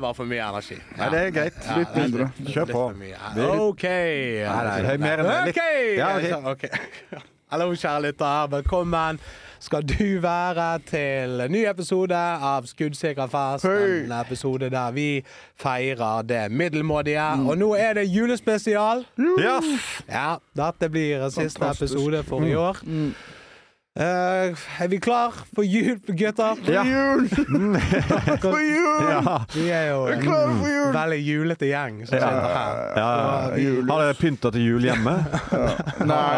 var for mye energi. Nei, det greit. Litt mindre. Kjør på. Ok. Nei, mer enn det. Ok. Ja, Ok. Hallo, kjære lytter. Velkommen skal du være til en ny episode av Skuddsikker fest. En episode der vi feirer det middelmådige. Og nå det julespesial. Ja, dette blir siste episode for i år. Vi klar for jul, gutter? For jul! For jul! Ja. Vi jo en veldig julete gjeng som sitter her. Har dere pyntet til jul hjemme? Nei.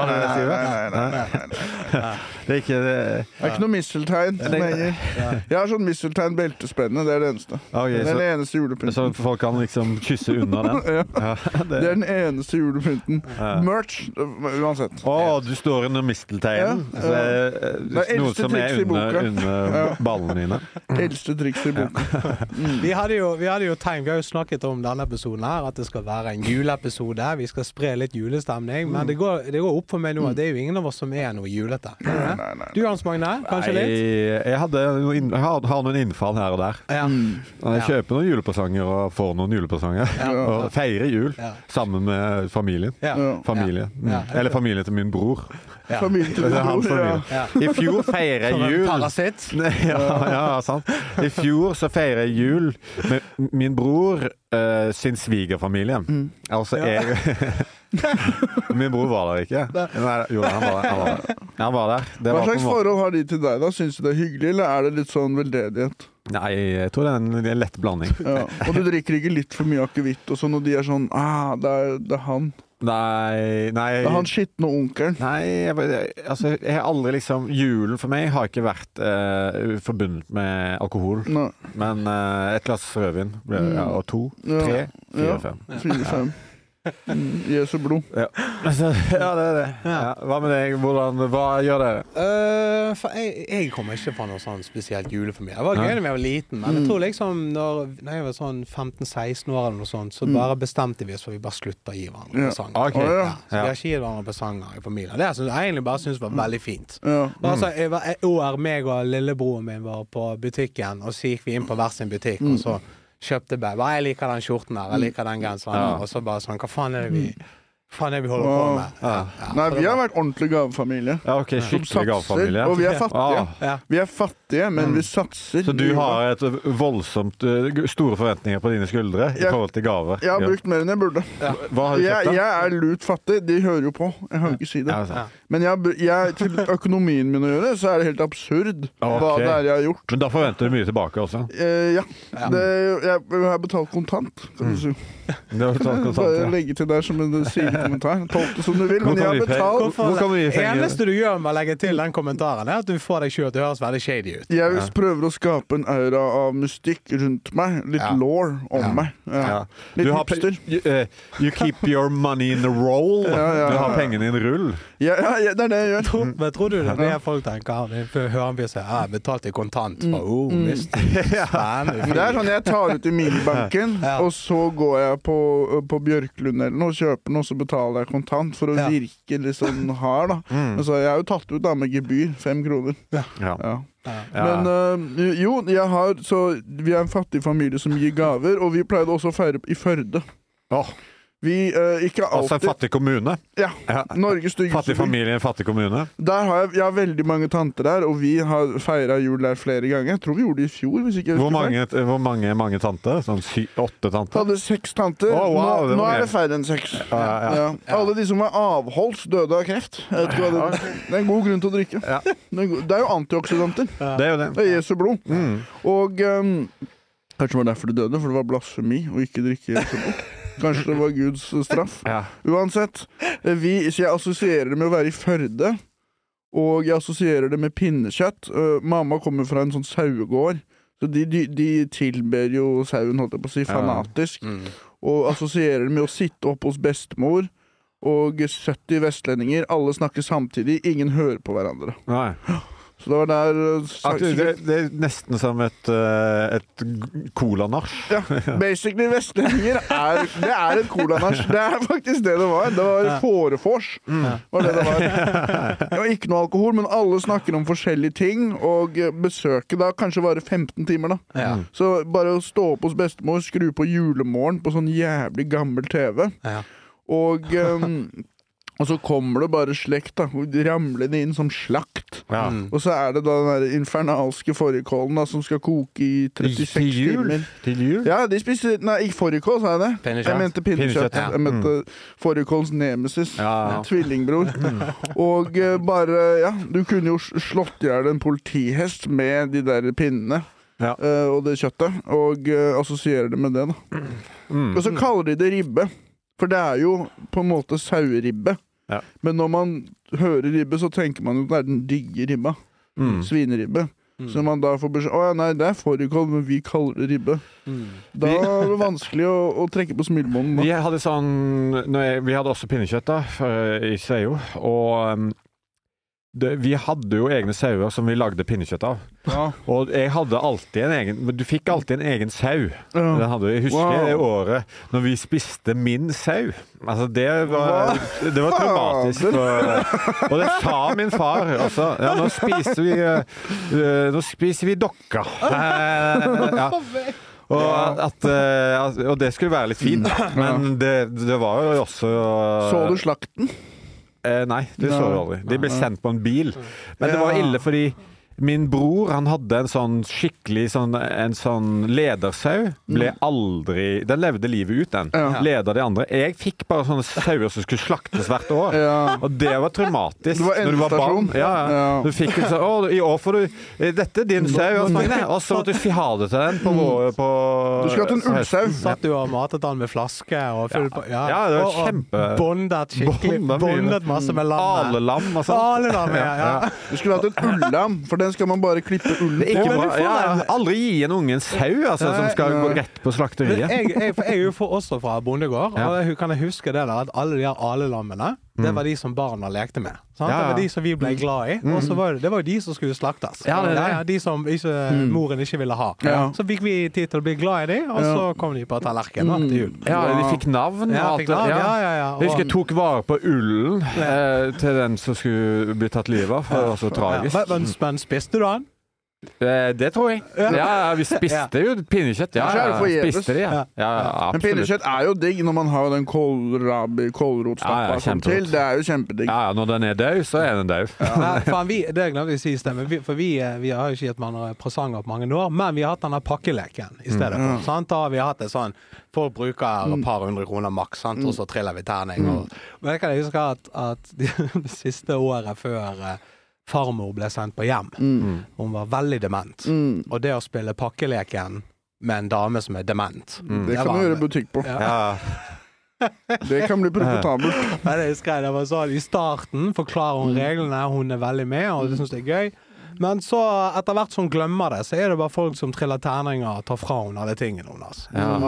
Det ikke det. Det ikke noe misteltegn som henger. Jeg har sånn misteltegn beltespenne, det det eneste. Okay, det den eneste julepynten. Så folk kan liksom kysse under den? Det den eneste julepynten. Merch, uansett. Du står under misteltegnen. Noe som under ballene dine. Eldste triks i boken. Vi hadde jo snakket om denne episoden her, at det skal være en juleepisode. Vi skal spre litt julestemning, men det går opp for meg nå at det jo ingen av oss som noe julete. Nei. Du, Hans Magne, kanskje litt? Jeg har noen innfall her og der. Jeg kjøper noen julepresanger og får noen julepresanger. Og feirer jul sammen med familien. Familie. Eller familien til min bror. Familien til min bror, I fjor feirer jeg jul. Parasitt. Sant. I fjor så feirer jeg jul med min bror sin svigerfamilie. Altså min bror var der ikke. Jo, han var der. Hva slags forhold har de til deg da? Synes du det hyggelig, eller det litt sånn veldedighet? Nei, jeg tror det en lett blanding. Og du drikker ikke litt for mye akevitt og sånn, og de sånn, det han. Nei. Det han skittende onkelen. Nei, jeg har aldri liksom, julen for meg har ikke vært forbundet med alkohol. Nei. Men et glass rødvin, og 2, 3, 4, 5. 4-5. Jesu blod. Det det. Hva med deg? Hva gjør dere? Jeg kommer ikke fra noe sånn spesielt julefamilie. Det var gøy da jeg var liten, men jeg tror liksom når jeg var sånn 15-16 år eller noe sånt, så bare bestemte vi oss for vi bare slutta å gi hverandre presanger. Så vi har ikke gitt hverandre presanger i familien. Det jeg egentlig bare synes var veldig fint. Altså, meg og lillebroren min var på butikken, og så gikk vi inn på hver sin butikk, og så kjøpte jeg liker den skjorten her, jeg liker den genseren, og så bare sånn, hva faen vi holder på med? Nei, vi har vært ordentlig gavefamilie. Skikkelig gavefamilie. Og vi fattige. Vi fattige, men vi satser. Så du har et voldsomt store forventninger på dine skuldre i forhold til gaver? Jeg har brukt mer enn jeg burde. Hva har du kjøpt da? Jeg lut fattig, de hører jo på. Jeg kan ikke si det. Men til økonomien min å gjøre, så det helt absurd hva det jeg har gjort. Men da forventer du mye tilbake også? Jeg har betalt kontant, kan du si. Bare legge til der som en sidekommentar. Tolk det som du vil, men jeg har betalt. Eneste du gjør med å legge til den kommentaren at du får deg selv til å høres veldig shady ut. Jeg prøver å skape en aura av mystikk rundt meg. Litt lore om meg. Litt hipster. You keep your money in the roll. Du har pengene i en rull. Det det jeg gjør. Men tror du det er folk tenker? Hører han seg, betalt i kontant. Mystisk. Det sånn jeg tar ut i minibanken, og så går jeg på Bjørklund eller noe, kjøper noe, så betaler jeg kontant for å virke litt sånn hard da. Så jeg har jo tatt ut da med gebyr, 5 kroner. Men vi en fattig familie som gir gaver, og vi pleide også å feire i Førde. Vi ikke alltid... Altså en fattig kommune? Norges styggeste. Fattig familie, en fattig kommune? Der har jeg har veldig mange tanter der, og vi har feiret jul der flere ganger. Jeg tror vi gjorde det i fjor, hvis ikke jeg Hvor mange tanter? Sånn 8 tanter? Vi hadde 6 tanter. Nå det færre enn 6. Alle de som var avholds døde av kreft. Det en god grunn til å drikke. Det jo antioksidanter. Det jo det. Det Jesu blod. Og kanskje det var derfor du døde, for det var blasfemi å ikke drikke Jesu blod. Kanskje det var Guds straff. Uansett, jeg assosierer det med å være i Førde, og jeg assosierer det med pinnekjøtt. Mamma kommer fra en sånn sauegård, så de tilber jo sauen, holdt jeg på å si, fanatisk, og assosierer det med å sitte opp hos bestemor, og 70 vestlendinger, alle snakker samtidig, ingen hører på hverandre. Så det var der det nesten som et colanasj. Ja, basically vestlendinger det et colanasj. Det faktisk det var. Det var fårefors. Var det var. Det var ikke noe alkohol, men alle snakker om forskjellige ting, og besøket da kanskje varer 15 timer da. Så bare å stå opp hos bestemor, skru på julemorgen på sånn jævlig gammel TV, og så kommer det bare slekt da, ramlende inn som slakt. Og så det da den der infernalske fårikålen da, som skal koke i 36 timer. Til jul? Ja, de spiser, nei, ikke fårikål, sa jeg det. Jeg mente pinnekjøtt. Jeg mente fårikålens nemesis, tvillingbror. Og bare, du kunne jo slått ihjel en politihest med de der pinnene. Og det kjøttet, og assosierer det med det da. Og så kaller de det ribbe. For det jo på en måte saueribbe. Men når man hører ribbe, så tenker man jo det den digge ribba. Svineribbe. Så man da får beskjed, nei, det fårikål, men vi kaller det ribbe. Da det vanskelig å trekke på smilmånen. Vi hadde vi hadde også pinnekjøtt da, i Sveio, og vi hadde jo egne sauer som vi lagde pinnekjøtt av. Og jeg hadde alltid en egen, du fikk alltid en egen sau. Jeg husker det året når vi spiste min sau. Altså det var traumatisk. Og det sa min far også. Nå spiser vi dokka. Og det skulle være litt fint, men det var jo også... Så du slakten? Nei, det så du aldri. De ble sendt på en bil. Men det var ille fordi min bror, han hadde en sånn skikkelig en sånn ledersau. Den levde livet ut, den. Leder de andre. Jeg fikk bare sånne sauer som skulle slaktes hvert år. Og det var traumatisk. Det var endestasjon. Du fikk i år får du dette din sau, og så måtte du ha det til den på du skulle hatt en ullsau. Satt du og matet den med flaske og fylt på. Ja, det var kjempe... Bondet skikkelig. Bondet masse med lam. Alelam og sånt. Alelam, ja. Du skulle hatt et ullam, for den skal man bare klippe ullen på. Aldri gi en unge en sau som skal gå rett på slakteriet. Jeg jo også fra bondegård, og kan jeg huske det der, at alle de her alelammene, det var de som barna lekte med. Det var de som vi ble glad i, og så det var jo de som skulle slaktes. De som moren ikke ville ha. Så fikk vi tid til å bli glad i de, og så kom de på tallerken til jul. De fikk navn. Jeg husker jeg tok vare på ullen til den som skulle bli tatt livet av, for det var så tragisk. Men spiste du den? Det tror jeg. Vi spiste jo pinnekjøtt. Spiste det, men pinnekjøtt jo digg når man har den kålrotstappa til. Det jo kjempedigg. Når den død, så den død. Det glemte vi å si i stemmen. For vi har jo ikke gitt mange presanger på mange år, men vi har hatt denne pakkeleken i stedet for. Da har vi hatt det sånn, folk bruker et par 100 kroner maks, og så triller vi terning. Men jeg kan huske at det siste året før farmor ble sendt på hjem. Hun var veldig dement. Og det å spille pakkeleken med en dame som dement. Det kan du gjøre butikk på. Det kan bli profitabelt. Det var sånn, i starten forklarer hun reglene, hun veldig med, og det synes det gøy. Men så etter hvert som glemmer det, så det bare folk som triller terninger og tar fra hun alle tingene hennes.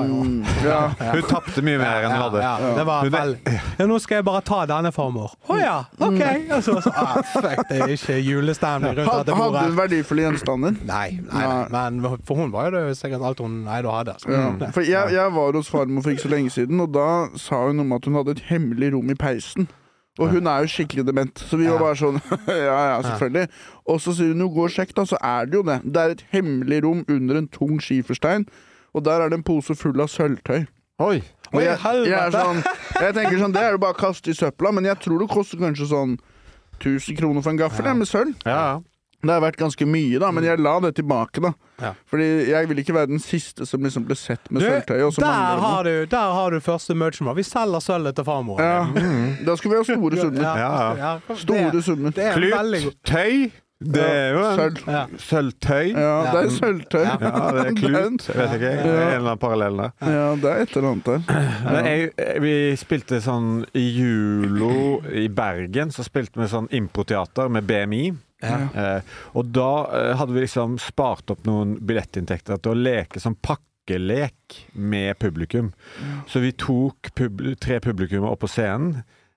Hun tappte mye mer enn hun hadde. Det var veldig... nå skal jeg bare ta denne farmor. Ok. Fuck, det ikke julestemning rundt dette bordet. Hadde hun verdifulle gjenstander? Nei. Men for hun var jo det sikkert alt hun hadde. For jeg var hos farmor for ikke så lenge siden, og da sa hun om at hun hadde et hemmelig rom i peisen. Og hun jo skikkelig dement, så vi var bare sånn, selvfølgelig. Og så sier hun, gå og sjekk da, så det jo det. Det et hemmelig rom under en tung skiferstein, og der det en pose full av sølvtøy. Oi! Og jeg tenker sånn, det jo bare å kaste i søpla, men jeg tror det koster kanskje sånn 1000 kroner for en gaffel, med sølv. Det har vært ganske mye da, men jeg la det tilbake da. Fordi jeg vil ikke være den siste som liksom ble sett med sølvtøy. Der har du første merchant. Vi selger sølvet til farmor. Da skal vi ha store summer. Store summer. Klut, tøy. Det jo sølvtøy. Det sølvtøy. Det klut. Jeg vet ikke, en eller annen parallell der. Det et eller annet der. Vi spilte sånn i Julo i Bergen, så spilte vi sånn improteater med BMI. Og da hadde vi liksom spart opp noen billettinntekter til å leke som pakkelek med publikum. Så vi tok 3 publikummer opp på scenen,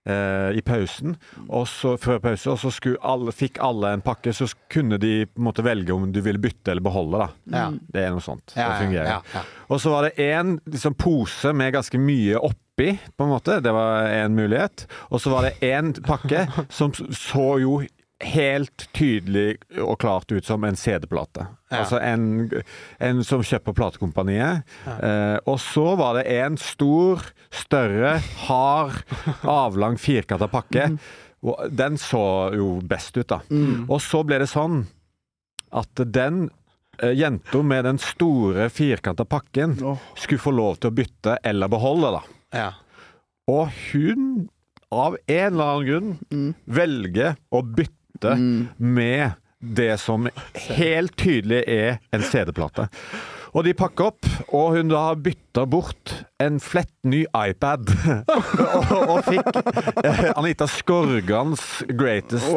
i pausen, før pause, og så fikk alle en pakke, så kunne de på en måte velge om du ville bytte eller beholde da. Det noe sånt, det fungerer. Og så var det en liksom, pose med ganske mye oppi, på en måte, det var en mulighet, og så var det en pakke som så jo helt tydelig og klart ut som en CD-plate. Altså en som kjøper platekompaniet. Og så var det en stor, større, hard, avlang, firkantet pakke. Og den så jo best ut da. Og så ble det sånn at den jenta med den store, firkantet pakken skulle få lov til å bytte eller beholde da. Og hun av en eller annen grunn velger å bytte med det som helt tydelig en CD-plate. Og de pakker opp, og hun da bytter bort en flett ny iPad og fikk Anita Skorgans Greatest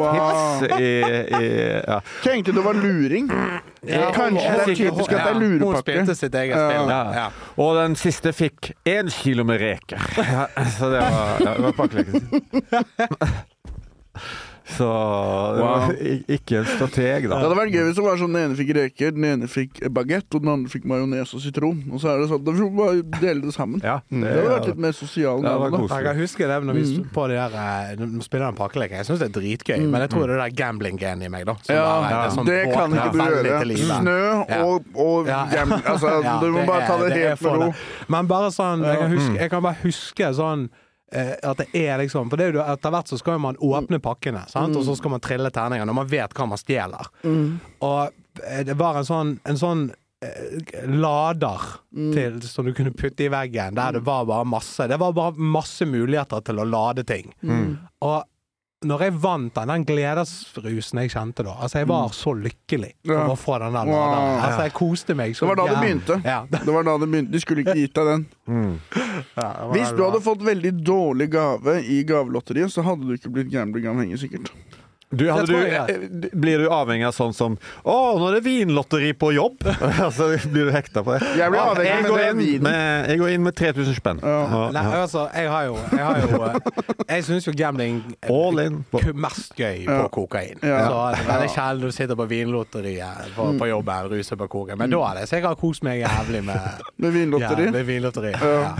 Hits Tenkte det var luring? Kanskje det typisk at det lurepakke. Hun spilte sitt eget spill. Og den siste fikk 1 kilo med reker. Så det var pakkeleken. Så det var ikke en strateg da. Det hadde vært gøy hvis det var sånn den ene fikk reker, den ene fikk baguette, og den andre fikk majones og citron. Og så det sånn, da får vi bare dele det sammen. Det hadde vært litt mer sosial. Jeg kan huske det når vi stod på det der, når vi spiller den pakkeleken. Jeg synes det dritgøy, men jeg tror det der gambling-gen i meg da. Det kan ikke du gjøre. Snø og gambling, altså du må bare ta det helt med ro. Men bare sånn, jeg kan bare huske sånn, at det liksom, for det jo etter hvert så skal man åpne pakkene, sant? Og så skal man trille terninger når man vet hva man stjeler. Og det var en sånn lader som du kunne putte i veggen, der det var bare masse muligheter til å lade ting. Og når jeg vant den gledesrusen jeg kjente da, altså jeg var så lykkelig for å få den der laderen. Altså jeg koste meg så. Det var da det begynte. Det var da det begynte. De skulle ikke gitt deg den. Hvis du hadde fått veldig dårlig gave i gavelotteriet, så hadde du ikke blitt gambling-avhengig sikkert. Blir du avhengig av sånn som nå det vinlotteri på jobb så blir du hekta på det. Jeg blir avhengig jeg går inn med 3000 spenn. Nei, altså, jeg synes jo gambling mest gøy på kokain. Så det sjelden du sitter på vinlotteriet på jobben, ruser på kokain. Men da det, så jeg har kost meg jævlig med vinlotteri.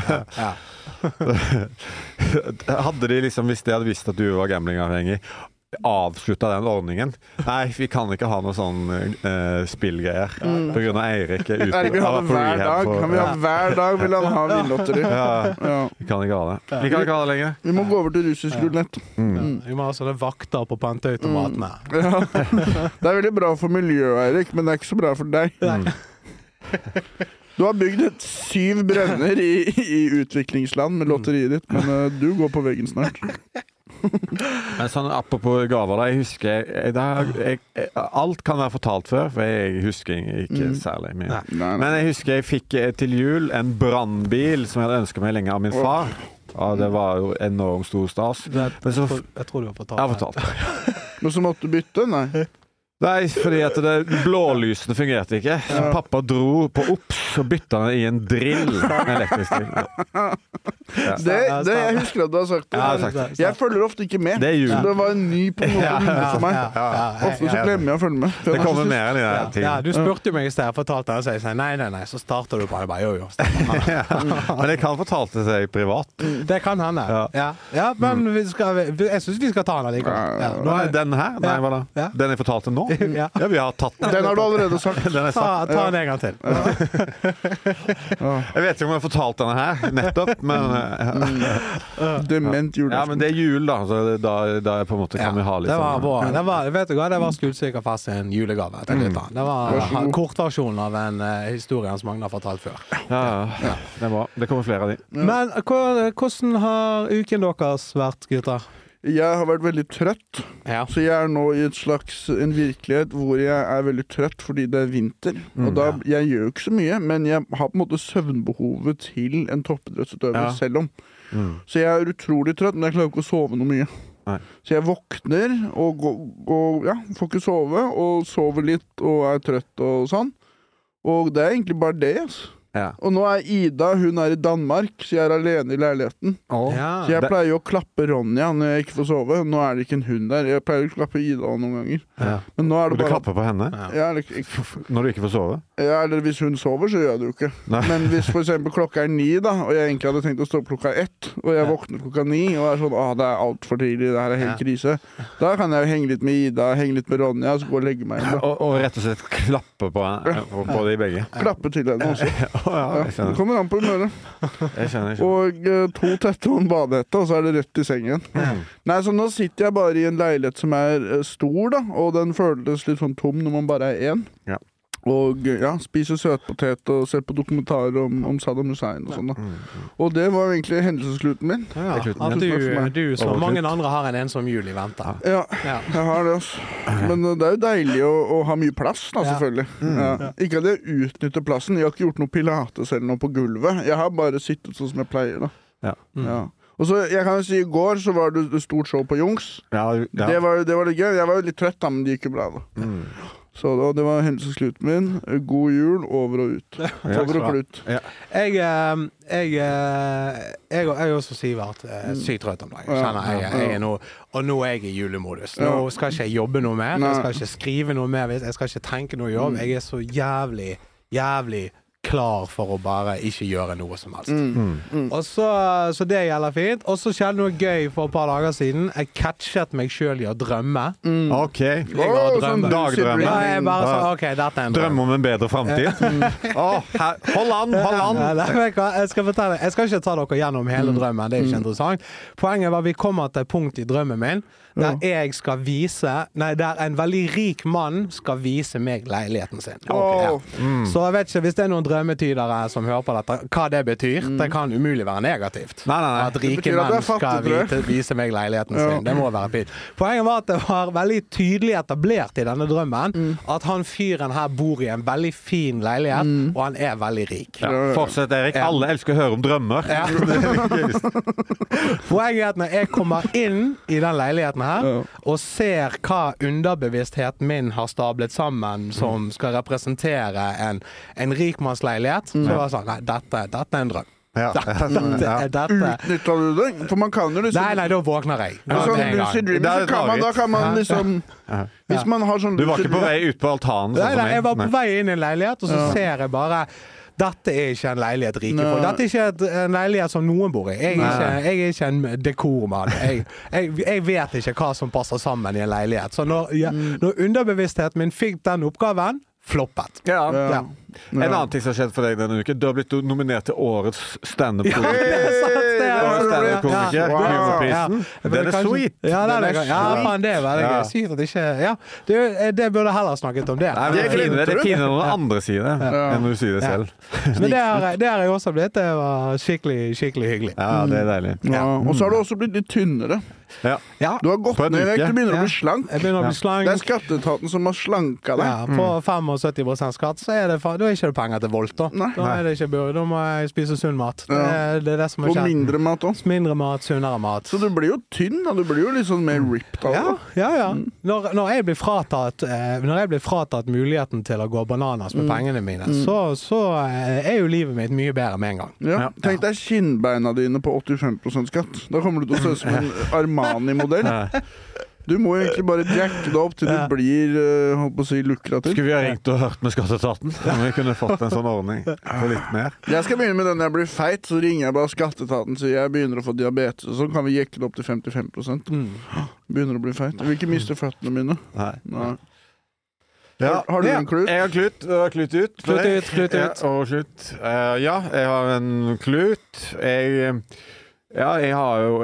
Hadde de liksom, hvis de hadde visst at du var gambling-avhengig, avslutta den ordningen. Nei, vi kan ikke ha noe sånn spillgreier på grunn av Eirik ute. Eirik vil ha det hver dag. Han vil ha hver dag, vil han ha vinlotteri. Vi kan ikke ha det. Vi kan ikke ha det lenger. Vi må gå over til russisk rulett. Vi må ha sånne vakter på panteautomatene. Det veldig bra for miljøet, Eirik, men det ikke så bra for deg. Du har bygd 7 brønner i utviklingsland med lotteriet ditt, men du går på veggen snart. Men sånn apropos gaver da, jeg husker alt kan være fortalt før, for jeg husker ikke særlig mye. Men jeg husker jeg fikk til jul en brannbil som jeg hadde ønsket meg lenge av min far. Det var jo enormt stor stas. Jeg tror du har fortalt det. Jeg har fortalt det. Men så måtte du bytte, nei? Nei, fordi at blålysene fungerte ikke. Så pappa dro på OPS og bytta den i en drill. En elektrisk drill. Det jeg husker at du har sagt det. Jeg følger ofte ikke med. Så det var en ny på noe for meg. Ofte så glemmer jeg å følge med. Det kommer mer enn i det ting. Du spurte jo meg i sted, jeg fortalte det, og jeg sa nei, så starter du på det bare, jo. Men jeg kan fortalte seg privat. Det kan hende. Ja, men jeg synes vi skal ta den likevel. Den her? Nei, hva da? Den jeg fortalte nå? Ja, vi har tatt den. Den har du allerede sagt. Ta den en gang til. Jeg vet ikke om jeg har fortalt denne her nettopp, men dement julaften. Ja, men det jul da, så da på en måte kan vi ha litt sånn. Vet du hva, det var Skuddsikker-fest en julegave til gutta. Det var kortversjonen av en historie som Magne har fortalt før. Ja, det var. Det kommer flere av de. Men hvordan har uken deres vært, gutter? Jeg har vært veldig trøtt, så jeg nå i en virkelighet hvor jeg veldig trøtt fordi det vinter. Og da, jeg gjør jo ikke så mye, men jeg har på en måte søvnbehovet til en toppidrettsutøver selv om. Så jeg utrolig trøtt, men jeg klarer ikke å sove noe mye. Så jeg våkner og får ikke sove, og sover litt og trøtt og sånn. Og det egentlig bare det, altså. Og nå Ida, hun i Danmark, så jeg alene i leiligheten. Så jeg pleier jo å klappe Ronja når jeg ikke får sove. Nå det ikke en hund der. Jeg pleier å klappe Ida noen ganger. Men nå det bare... Du klapper på henne? Ja, når du ikke får sove? Ja, eller hvis hun sover, så gjør jeg det jo ikke. Men hvis for eksempel klokka 9 da, og jeg egentlig hadde tenkt å stå opp klokka 1, og jeg våkner klokka 9, og sånn, det alt for tidlig, det her helt krise. Da kan jeg jo henge litt med Ida, henge litt med Ronja, og så gå og legge meg inn. Og rett og slett klappe på de begge? Klappe til henne også. Det kommer an på humøret. Jeg skjønner. Og 2 tette og en badehette, og så det rett i sengen. Nei, så nå sitter jeg bare i en leilighet som stor da, og den føles litt sånn tom når man bare 1. Og spiser søtpotet og ser på dokumentarer om Saddam Hussein og sånn da. Og det var egentlig hendelseskluten min. At du som mange andre har en ensom jul i vente. Ja, jeg har det også. Men det jo deilig å ha mye plass da, selvfølgelig. Ikke at jeg utnytter plassen. Jeg har ikke gjort noe pilates eller noe på gulvet. Jeg har bare sittet sånn som jeg pleier da. Og så, jeg kan jo si, i går så var det stort show på Jungs. Det var litt gøy. Jeg var jo litt trøtt da, men det gikk jo bra da. Så det var hendelseskluten min. God jul, over og ut. Over og klut. Jeg også Sivert sykt rødt om dagen. Og nå jeg i julemodus. Nå skal ikke jeg jobbe noe mer. Jeg skal ikke skrive noe mer. Jeg skal ikke tenke noe jobb. Jeg så jævlig klar for å bare ikke gjøre noe som helst. Og så det gjelder fint. Og så skjedde noe gøy for et par dager siden. Jeg catchet meg selv i å drømme. Ok. Sånn dagdrømme. Jeg bare sa, ok, dette en drøm. Drømme om en bedre fremtid. Hold an! Jeg skal fortelle. Jeg skal ikke ta dere gjennom hele drømmen. Det ikke interessant. Poenget var vi kommer til et punkt i drømmen min der jeg skal der en veldig rik mann skal vise meg leiligheten sin. Så jeg vet ikke, hvis det noen drømmetydere som hører på dette, hva det betyr, det kan umulig være negativt. At rike menn skal vise meg leiligheten sin. Det må være fint. Poenget var at det var veldig tydelig etablert i denne drømmen at han fyren her bor i en veldig fin leilighet, og han veldig rik. Fortsett, Erik. Alle elsker å høre om drømmer. Poenget at når jeg kommer inn i den leiligheten her, og ser hva underbevisstheten min har stablet sammen som skal representere en rikmannsleilighet, så var det sånn, nei, dette en drøm. Utnytter du det? For man kan jo liksom... Nei, da våkner jeg. Da kan man liksom... Hvis man har sånn... Du var ikke på vei ut på altanen? Nei, jeg var på vei inn i en leilighet, og så ser jeg bare... Dette ikke en leilighet rike folk. Dette ikke en leilighet som noen bor i. Jeg er ikke en dekormann. Jeg vet ikke hva som passer sammen i en leilighet. Så når underbevisstheten min fikk den oppgaven, floppet. En annen ting som har skjedd for deg denne uken, du har blitt nominert til årets stand-up-komiker. Humorprisen. Den sweet. Det er veldig gøy. Sykt at ikke... Det burde heller snakket om det. Det er finere når andre sier det, enn når du sier det selv. Men det har jeg også blitt. Det var skikkelig hyggelig. Ja, det er deilig. Og så har du også blitt litt tynnere. Du har gått ned vekk, du begynner å bli slank. Det er skatteetaten som har slanket deg. På 75% skatt, så da er ikke det penger til volt da. Da må jeg spise sunn mat. Det er det som er skjedd. Og mindre mat også. Mindre mat, sunnere mat. Så du blir jo tynn, da. Du blir jo litt sånn mer ripped av det. Når jeg blir fratatt muligheten til å gå bananas med pengene mine, så er jo livet mitt mye bedre med en gang. Tenk deg kinnbeina dine på 85% skatt. Da kommer du til å se ut som en Armani-modell. Du må jo egentlig bare jacke det opp til du blir, holdt på å si, lukrativ. Skulle vi ha ringt og hørt med skatteetaten? Om vi kunne fått en sånn ordning for litt mer. Jeg skal begynne med den når jeg blir feit, så ringer jeg bare skatteetaten, så jeg begynner å få diabetes, og så kan vi jekke det opp til 55%. Begynner å bli feit. Jeg vil ikke miste føttene mine. Nei. Har du en klut? Jeg har klut. Klut ut. Jeg har en klut. Jeg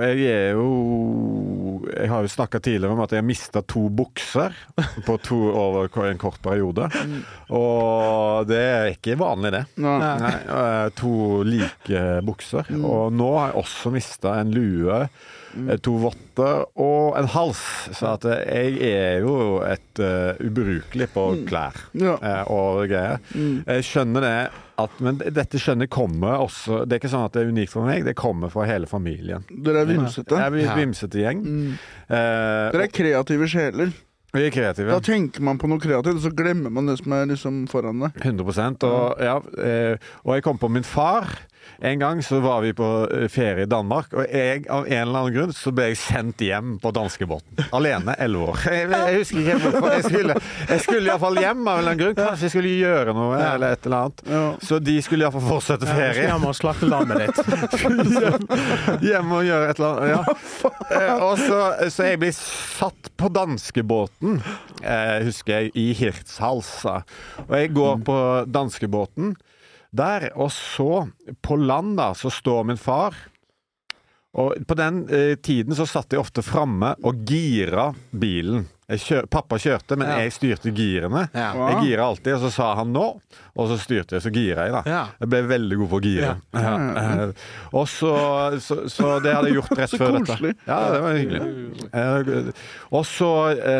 har jo snakket tidligere om at jeg mistet 2 bukser over en kort periode. Og det er ikke vanlig det. Nei. 2 like bukser. Og nå har jeg også mistet en lue, 2 votter og en hals. Så at jeg er jo et ubrukelig på klær og greier. Jeg skjønner det. Men dette skjønner kommer også. Det er ikke sånn at det er unikt for meg. Det kommer fra hele familien. Dere er vimsete. Jeg er vimsete gjeng. Dere er kreative sjeler. Vi kreative. Da tenker man på noe kreativt, og så glemmer man det som liksom foran det. 100%. Og jeg kom på min far. En gang så var vi på ferie i Danmark, og jeg, av en eller annen grunn, så ble jeg sendt hjem på danskebåten. Alene, 11 år. Jeg husker ikke hvorfor. Jeg skulle i hvert fall hjem av en eller annen grunn. Kanskje jeg skulle gjøre noe, eller et eller annet. Ja. Så de skulle i hvert fall fortsette ferie. Hjem og slakte lammet ditt. Hjem og gjøre et eller annet, ja. Så jeg ble satt på danskebåten, husker jeg, i Hirtshalsa. Og jeg går på danskebåten der, og så på land da, så står min far, og på den tiden så satt jeg ofte fremme og gira bilen. Pappa kjørte, men jeg styrte girene. Ja. Jeg gira alltid, og så sa han nå, og så styrte jeg, så gira jeg da. Ja. Jeg ble veldig god på å gire. Ja. Og så det hadde jeg gjort rett før dette. Koselig. Ja, det var hyggelig. Og så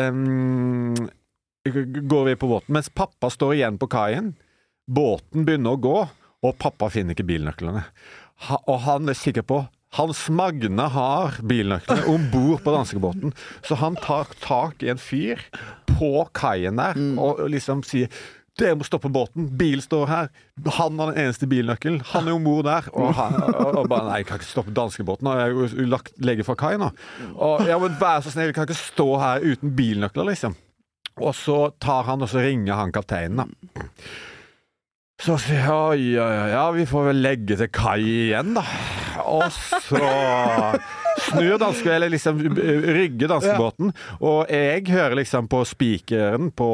går vi på båten, mens pappa står igjen på kaien. Båten begynner å gå, og pappa finner ikke bilnøklene. Og han sikker på, Hans Magne har bilnøklene ombord på danskebåten. Så han tar tak i en fyr på kaien der, og liksom sier, dere må stoppe båten, bilen står her. Han har den eneste bilnøkkelen, han ombord der. Og bare, nei, jeg kan ikke stoppe danskebåten, og jeg har lagt legge fra kaien nå. Og jeg må være så snill, jeg kan ikke stå her uten bilnøkler, liksom. Og så tar han, og så ringer han kapteinen da. Så sier jeg, vi får vel legge til kai igjen da. Og så snur danske, eller liksom rygger danskebåten, og jeg hører liksom på spikeren på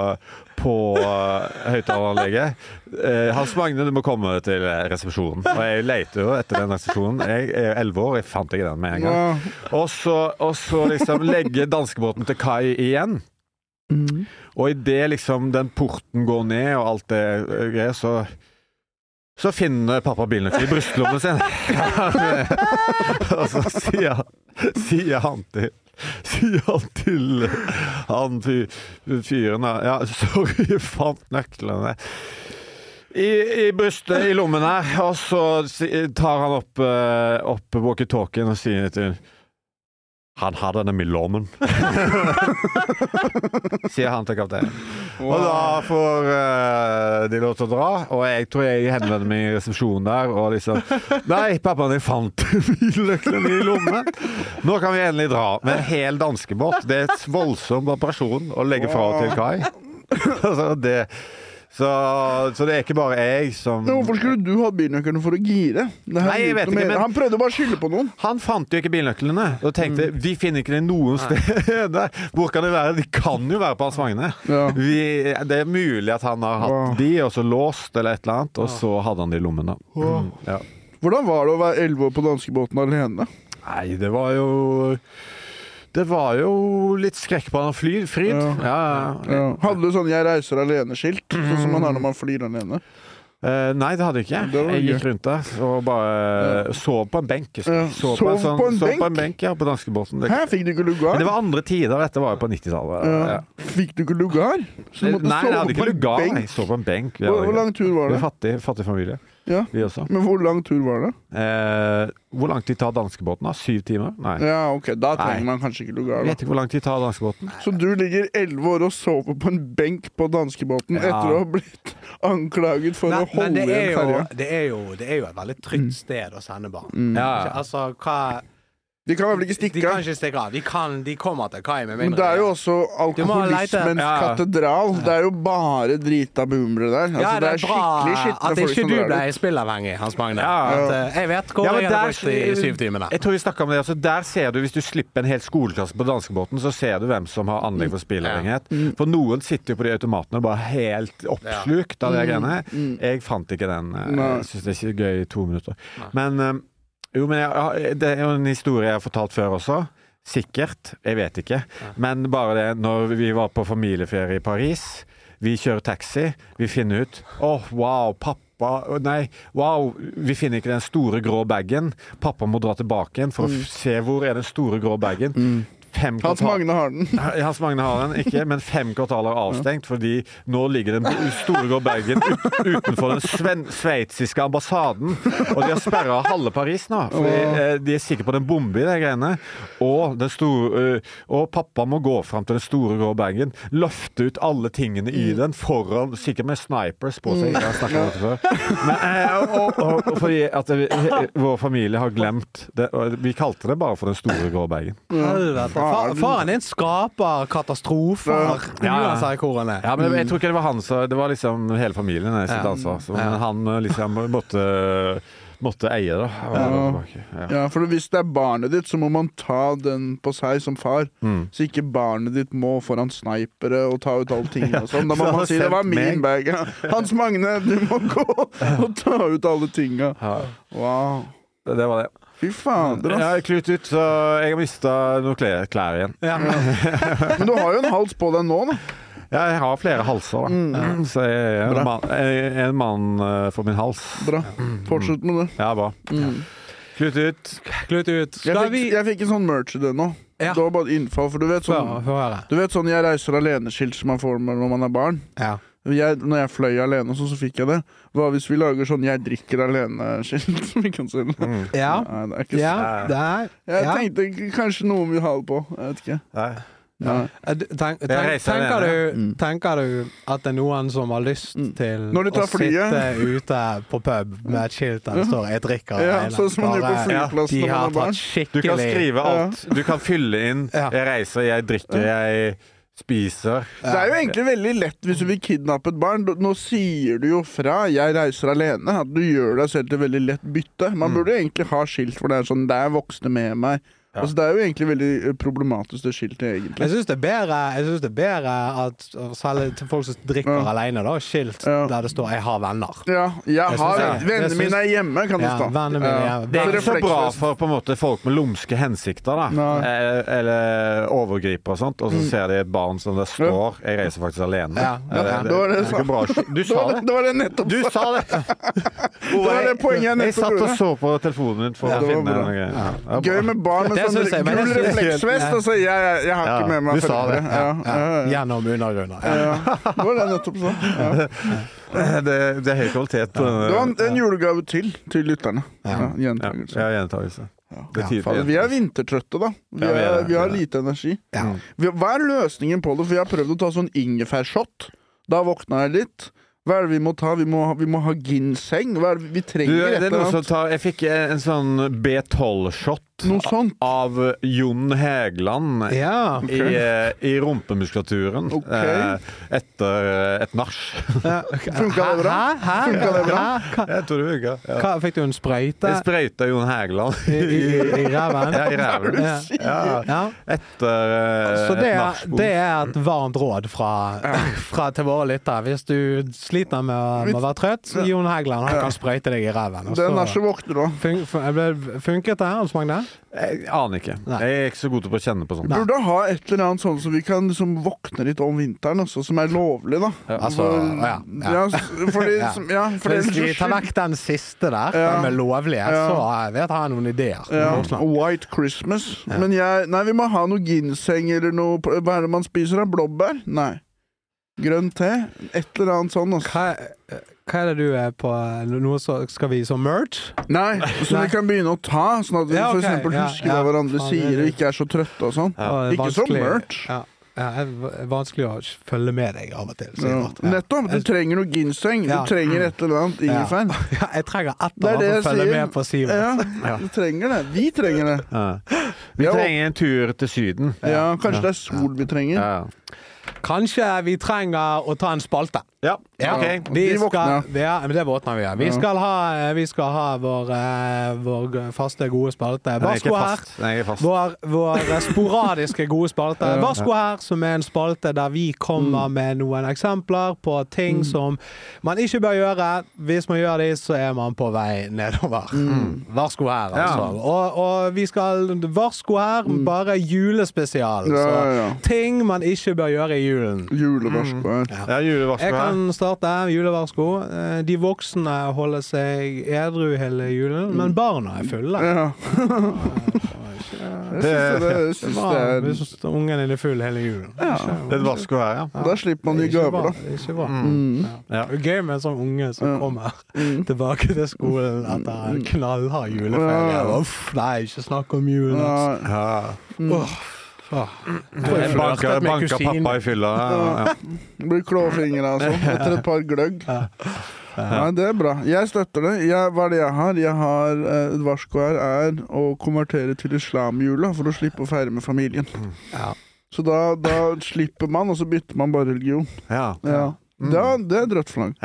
høyttaleranlegget. Hans Magne, du må komme til resepsjonen. Og jeg leter jo etter den resepsjonen. Jeg er 11 år, jeg fant ikke den med en gang. Og så liksom legger danskebåten til kai igjen. Og i det liksom den porten går ned og alt det greier, så finner pappa bilnøkkel i brystlommen sin. Og så sier han til han fyren da, sorry, fant nøklene i brystet, i lommen her, og så tar han opp walkie-talkien og sier til han hadde dem i lommen. Sier han til kapteinen. Wow. Og da får de lov til å dra, og jeg tror jeg henvender meg i resepsjonen der, og liksom, nei, pappa, jeg fant bilnøklene i lommen. Nå kan vi endelig dra med en hel danskebåt. Det er et voldsom operasjon å legge fra til kai. Så det er ikke bare jeg som... Men hvorfor skulle du ha bilnøklene for å gire? Nei, jeg vet ikke, men... Han prøvde bare å skylde på noen. Han fant jo ikke bilnøklene, og tenkte, vi finner ikke det noen sted. Hvor kan det være? De kan jo være på Hans Magne. Ja. Det er mulig at han har hatt de, og så låst eller et eller annet, og så hadde han de i lommen da. Ja. Hvordan var det å være 11 år på danskebåten alene? Nei, det var jo litt skrekk på han fryd. Ja. Hadde du sånn 'jeg reiser alene'-skilt, sånn som man har når man flyr alene? Nei, det hadde jeg ikke. Jeg gikk rundt der og bare sov på en benk. Sov på en benk, på danskebåten. Hæ, fikk du ikke lugar? Men det var andre tider, dette var jo på 90-tallet. Ja. Fikk du ikke lugar? Nei, jeg hadde ikke lugar. Jeg sov på en benk. Hvor lang tur var det? Fattig familie. Ja. Men hvor lang tur var det? Hvor lang tid tar danskebåten da? 7 timer? Nei. Ja, ok, da trenger man kanskje ikke lugar. Jeg vet ikke hvor lang tid tar danskebåten. Så du ligger 11 år og sover på en benk på danskebåten etter å ha blitt anklaget for å holde i en ferje? Det er jo et veldig trygt sted å sende barn. Altså, de kan vel ikke stikke av? De kan ikke stikke av. De kommer til kai med mindre. Men det er jo også alkoholismens katedral. Det er jo bare drita boomere der. Altså, det er skikkelig skitne folk som at ikke du ble spillavhengig, Hans Magne. Jeg vet hvor jeg har brukt i 7 timene. Jeg tror vi snakket om det. Altså, der ser du, hvis du slipper en hel skoleklasse på danskebåten, så ser du hvem som har anlegg for spillavhengighet. For noen sitter jo på de automatene bare helt oppslukt av de greiene. Jeg fant ikke den. Jeg synes det er ikke gøy i 2 minutter. Men... det er jo en historie jeg har fortalt før også. Sikkert, jeg vet ikke. Men bare det, når vi var på familieferie i Paris, vi kjører taxi, vi finner ut, vi finner ikke den store grå baggen. Pappa må dra tilbake igjen for å se hvor er den store grå baggen. 5 Hans Magne har den. Hans Magne har den, ikke, men 5 kvartaler avstengt, fordi nå ligger den store grå bagen utenfor den sveitsiske ambassaden, og de har sperret halve Paris nå, fordi de sikker på den bombe i de greiene, og pappa må gå frem til den store grå bagen, løfte ut alle tingene i den foran, sikkert med snipers på seg, jeg har snakket om det før. Men, fordi at vår familie har glemt det, vi kalte det bare for den store grå bagen. Faren din skaper katastrofer. Ja, men jeg tror ikke det var han, så det var liksom hele familien jeg sitter ansvar. Men han liksom måtte eie det. Ja, for hvis det barnet ditt, så må man ta den på seg som far. Så ikke barnet ditt må foran snipere og ta ut alle tingene og sånn. Da må man si, det var min bag. Hans Magne, du må gå og ta ut alle tingene. Wow. Det var det. Fy fader, ass. Jeg har klut ut, så jeg har mistet noen klær igjen. Men du har jo en hals på deg nå, da. Ja, jeg har flere halser, da. Så jeg er en mann for min hals. Bra. Fortsett med det. Ja, bra. Klut ut. Jeg fikk en sånn merch i det nå. Det var bare et innfall, for du vet sånn jeg reiser alene-skilt som man får når man er barn. Når jeg fløy alene, så fikk jeg det. Hva hvis vi lager sånn jeg drikker alene-skilt som vi kan selge? Nei, det er ikke sånn. Jeg tenkte kanskje noen vil ha det på. Jeg vet ikke. Tenker du at det er noen som har lyst til å sitte ute på pub med et skilt der det står 'jeg drikker'? Sånn som man gjør på flyplassen når man er barn. Du kan skrive alt. Du kan fylle inn 'jeg reiser, jeg drikker, jeg spiser'. Det er jo egentlig veldig lett hvis du vil kidnappe et barn. Nå sier du jo fra 'jeg reiser alene', at du gjør deg selv til veldig lett bytte. Man burde egentlig ha skilt for det er sånn 'det er voksne med meg'. Altså, det er jo egentlig veldig problematisk det skiltet, egentlig. Jeg synes det er bedre at selv til folk som drikker alene da, skilt der det står 'jeg har venner'. Vennene mine er hjemme, kan det stå. Det er ikke så bra for på en måte folk med lumske hensikter da. Eller overgriper og sånt, og så ser de et barn som det står 'jeg reiser faktisk alene'. Du sa det. Det var det nettopp. Du sa det. Det var det poenget jeg nettopp. Jeg satt og så på telefonen din for å finne noe. Gøy med barn med sånn gul refleksvest, og så jeg har ikke med meg. Du sa det. Gjennom undergrunner. Det var det nettopp sånn. Det er høy kvalitet på denne. Det var en julegave til lytterne. Gjentagelse. Vi er vintertrøtte da. Vi har lite energi. Hva er løsningen på det? For jeg har prøvd å ta sånn ingefærshot. Da våkna jeg litt. Hva er det vi må ta? Vi må ha ginseng. Hva er det vi trenger etter annet? Jeg fikk en sånn B12-shot av Jon Hægland i rumpemuskulaturen etter et nars. Funka det bra? Jeg tror det funka. Fikk du en sprøyte? Jeg sprøyte Jon Hægland i ræven? Ja, i ræven. Etter så det er et varmt råd til våre lyttere. Hvis du sliter med å være trøtt, så Jon Hægland han kan sprøyte deg i ræven. Det er narset våkner da. Funket det, Hans Magne? Jeg aner ikke. Jeg er ikke så god til å kjenne på sånt. Burde ha et eller annet sånn så vi kan liksom våkne litt om vinteren også, som er lovlig da. Hvis vi tar vekk den siste der, den med lovlige, så vet jeg noen ideer. White Christmas. Men vi må ha noe ginseng eller noe. Hva er det man spiser av? Blåbær? Nei. Grønn te? Et eller annet sånn også. Hva er det du er på? Noe skal vi som merch? Nei, så vi kan begynne å ta, sånn at vi for eksempel husker hva hverandre sier og ikke er så trøtte og sånn. Ikke som merch. Det er vanskelig å følge med deg av og til. Nettopp, du trenger noe ginseng. Du trenger et eller annet ingefær. Jeg trenger et eller annet å følge med på Sivert. Du trenger det. Vi trenger det. Vi trenger en tur til Syden. Ja, kanskje det er sol vi trenger. Kanskje vi trenger å ta en spalte. Ja, ok. Det våkner vi. Vi skal ha vår faste gode spalte. Vår sporadiske gode spalte. Varsko her, som er en spalte der vi kommer med noen eksempler på ting som man ikke bør gjøre. Hvis man gjør det, så er man på vei nedover. Varsko her, altså. Og vi skal varsko her, bare julespesial. Så ting man ikke bør gjøre i julen. Julevarsko her. Julevarsko her. Jeg kan starte julevarsko. De voksne holder seg edru hele julen, men barna er fulle. Jeg synes det er hvis ungen er full hele julen. Det er et varsko her, ja. Da slipper man de gaver, da. Det er ikke bra. Det er gøy med en sånn unge som kommer tilbake til skolen etter en knallhard juleferie. Uff, nei, ikke snakk om julen. Banker pappa i fylla. Blir klåfingre og sånn etter et par gløgg. Nei, det er bra. Jeg støtter det. Hva er det jeg har? Jeg har et varsko her er å konvertere til islamjula for å slippe å feire med familien. Så da slipper man, og så bytter man bare religion. Det er et rødt flagg.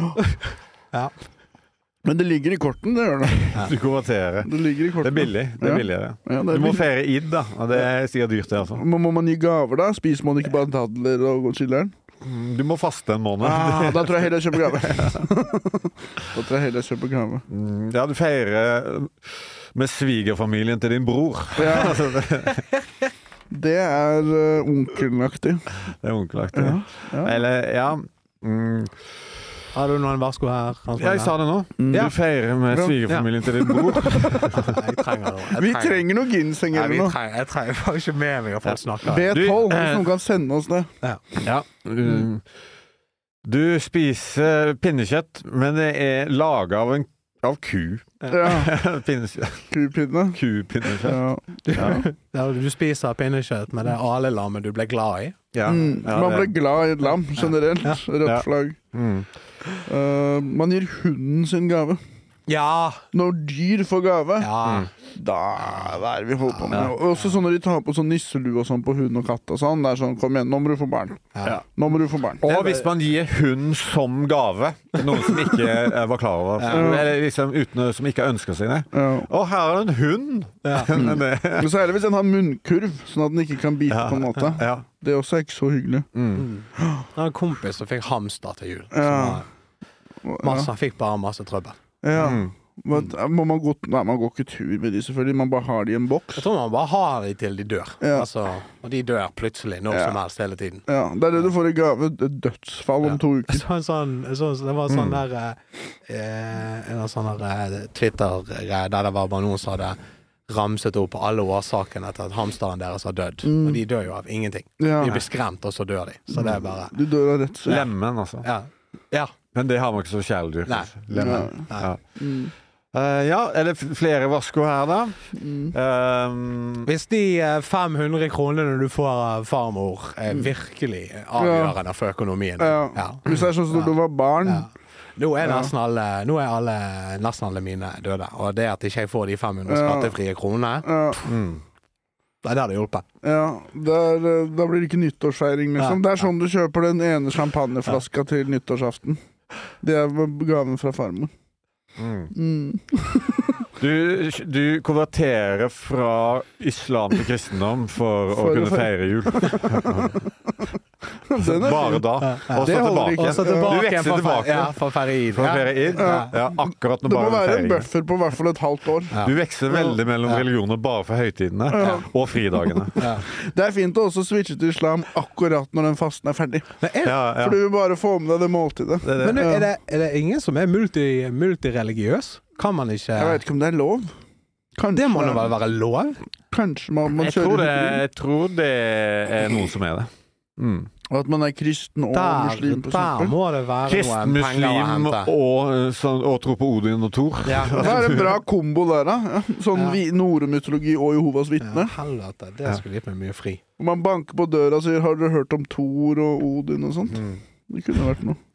Men det ligger i korten, det gjør det. Du konverterer. Det ligger i korten. Det er billig. Det er billigere. Du må feire Id, da. Og det er sikkert dyrt, det, altså. Må man gi gaver, da? Spiser man ikke bare dadler og chiller'n? Du må faste en måned. Da tror jeg heller jeg kjøper gave. Ja, du feirer med svigerfamilien til din bror. Det er onkelaktig. Det er onkelaktig. Eller, har du noen varsko her? Jeg sa det nå. Du feirer med svigerfamilien til din bror. Vi trenger noe ginseng eller noe. Jeg trenger faktisk ikke med meg å få snakke. B12, hvis noen kan sende oss det. Du spiser pinnekjøtt, men det er laget av ku. Kupinne. Kupinnekjøtt. Du spiser pinnekjøtt, men det er alelammet du ble glad i. Man ble glad i et lam, generelt. Rødt flagg. Man gir hunden sin gave. Når dyr får gave, da hva er det vi holder på med? Også sånn når de tar på sånn nisselue og sånn på hund og katt og sånn, det er sånn, kom igjen, nå må du få barn. Nå må du få barn. Og hvis man gir hund som gave, noen som ikke var klar over, eller liksom som ikke ønsker seg det. Og her er en hund! Men så er det hvis den har munnkurv, sånn at den ikke kan bite på en måte. Det er også ikke så hyggelig. Jeg har en kompis som fikk hamster til jul. Han fikk bare masse trøbbel. Man går ikke tur med de selvfølgelig. Man bare har de i en boks. Jeg tror man bare har de til de dør. Og de dør plutselig når som helst hele tiden. Det er det du får i gave. Et dødsfall om 2 uker. Det var sånn der en sånn der Twitter-greie der det var bare noen som hadde ramset opp alle årsakene til at hamsteren deres har dødd. Og de dør jo av ingenting. De blir skremt, og så dør de. Så det er bare... Du dør av rett. Lemmen, altså. Men det har man ikke så kjæledyr. Lemmen. Eller flere varsko her da. Hvis de 500 kronene du får av farmor er virkelig avgjørende for økonomien. Hvis det er sånn som du var barn. Nå er nesten alle mine døde. Og det at ikke jeg får de 500 skattefrie kronene, det er der det hjulper. Da blir det ikke nyttårsfeiring liksom. Det er sånn du kjøper den ene champagneflaska til nyttårsaften. Det er gaven fra farmen. Du konverterer fra islam til kristendom for å kunne feire jul. Bare da. Og så tilbake. Du veksler tilbake. For å feire Id. Akkurat når det må bare være en buffer på i hvert fall et halvt år. Du veksler veldig mellom religioner bare for høytidene og fridagene. Det er fint å også switche til islam akkurat når den fasten er ferdig. For du vil bare få med deg det måltidet. Men er det ingen som er multireligiøs? Kan man ikke... Jeg vet ikke om det er lov. Kanskje... Det må nå vel være lov? Kanskje man kjører... Jeg tror det er noen som er det. Og at man er kristen og muslim på Der må det være kristen, noen penger å hente. Og tro på Odin og Thor. Det er en bra kombo der da. Sånn Nordmytologi og Jehovas vitne. Helvete, det skulle gitt meg mye fri. Man banker på døra og sier, har dere hørt om Thor og Odin og sånt? Det kunne vært noe.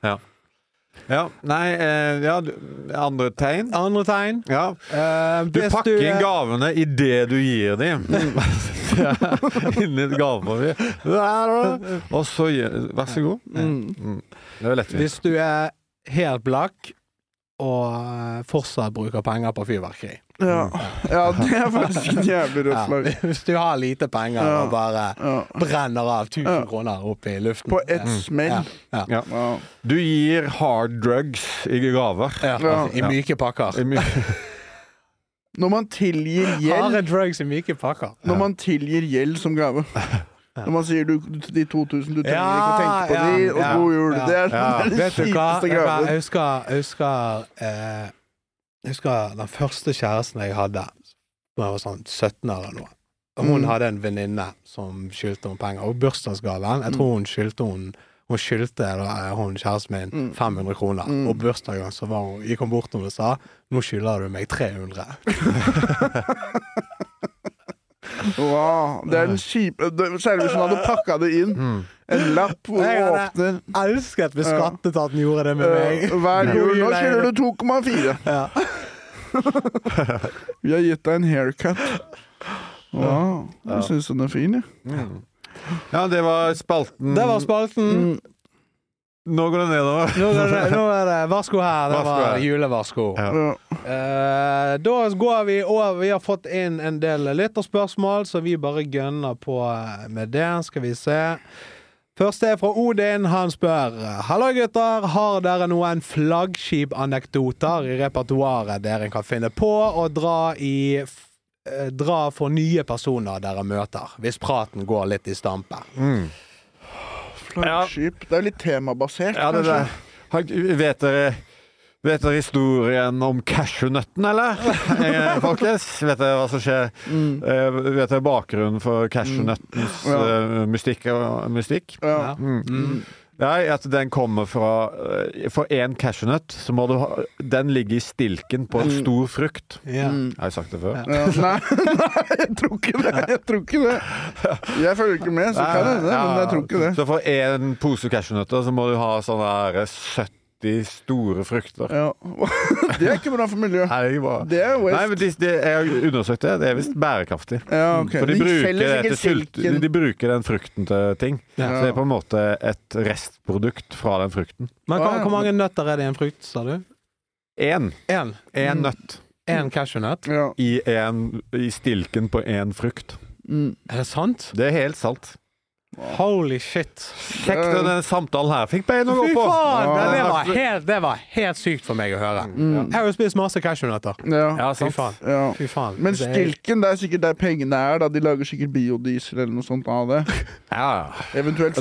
Andre tegn. Du pakker inn gavene i det du gir dem. Inni et gavepapir. Og så vær så god. Det er lettvint. Hvis du er helt blakk og fortsatt bruker penger på fyrverkeri. Det er faktisk en jævlig rødt flagg. Hvis du har lite penger og bare brenner av 1000 kroner opp i luften. På ett smell. Du gir hard drugs i gaver. I myke pakker. Når man tilgir gjeld... Harde drugs i myke pakker. Når man tilgir gjeld som gave. Når man sier de 2000 du trenger ikke å tenke på de, og god jul. Det er det kjipeste gaven. Jeg husker den første kjæresten jeg hadde. da jeg var sånn 17 eller noe. Og hun hadde en venninne som skyldte hun penger. Og bursdagsgaven, jeg tror hun skyldte hun kjæresten min 500 kroner. Og bursdagen så gikk hun bort og sa, nå skylder du meg 300. Wow, det den kjipe. Særlig hvis hun hadde pakket det inn. En lapp hvor du åpner. Jeg elsket hvis skattetaten gjorde det med meg. Hver jul, nå skylder du 2,4. Ja. Vi har gitt deg en haircut. Wow, jeg synes den fin, ja. Ja, det var spalten. Nå går det nedover. Nå er det varsko her. Det var julevarsko. Da går vi over. Vi har fått inn en del lytterspørsmål, så vi bare gønner på med det. Skal vi se. Første fra Odin. Han spør: Hallo gutter, har dere noen flaggskip-anekdoter i repertoaret dere kan finne på å dra for nye personer dere møter, hvis praten går litt i stampe? Flaggskip, det litt temabasert, kanskje. Vet dere historien om cashewnøtten, eller? Folkens, vet dere hva som skjer? Vet dere bakgrunnen for cashewnøttens mystikk? Ja. Nei, at den kommer fra for en cashewnøtt så må du den ligger i stilken på en stor frukt. Har jeg sagt det før? Nei, jeg tror ikke det. Jeg følger ikke med, så kan jeg det, men jeg tror ikke det. Så for en pose cashewnøtter så må du ha sånne 70 store frukter. Ja. Det ikke bra for miljøet. Det waste. Nei, men jeg har undersøkt det. Det visst bærekraftig. Ja, ok. For de bruker den frukten til ting. Så det på en måte et restprodukt fra den frukten. Men hvor mange nøtter det i en frukt, sa du? En nøtt. En cashewnøtt? I stilken på en frukt. Er det sant? Det helt sant. Holy shit. Sjekk denne samtalen her. Fikk bein å gå på. Fy faen, det var helt sykt for meg å høre. Jeg har jo spist masse cashewnøtter. Fy faen. Men stilken, det sikkert der pengene da. De lager sikkert biodiesel eller noe sånt av det. Eventuelt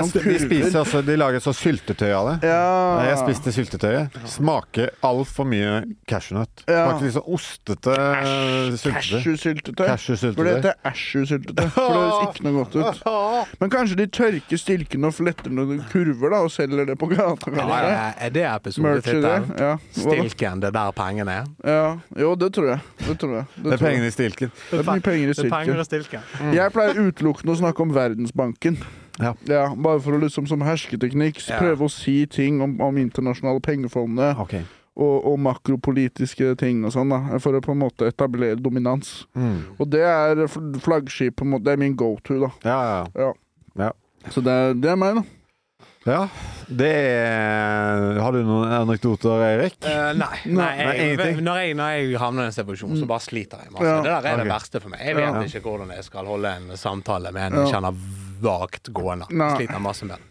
de lager så syltetøy av det. Jeg spiste syltetøyet. Smaker alt for mye cashewnøtt. Smaker litt sånn ostete Cashew-syltetøy. For det heter ashew-syltetøy. For det høres ikke noe godt ut. Men kanskje de tørker stilken og fletter noen kurver da, og selger det på gata. Er det episodetittelen? Stilken, det der pengene er? Ja, jo, det tror jeg. Det er pengene i stilken. Det er penger i stilken. Jeg pleier utelukkende å snakke om Verdensbanken. Bare for å liksom som hersketeknikk prøve å si ting om internasjonale pengefondet. Og makropolitiske ting og sånn da, for å på en måte etablere dominans. Og det er flaggskip på en måte, det er min go-to da. Så det er meg da. Ja, har du noen anekdoter, Erik? Nei, når jeg havner i en situasjon, så bare sliter jeg masse. Det der er det verste for meg. Jeg vet ikke hvordan jeg skal holde en samtale med en jeg kjenner vagt gående. Sliter masse med.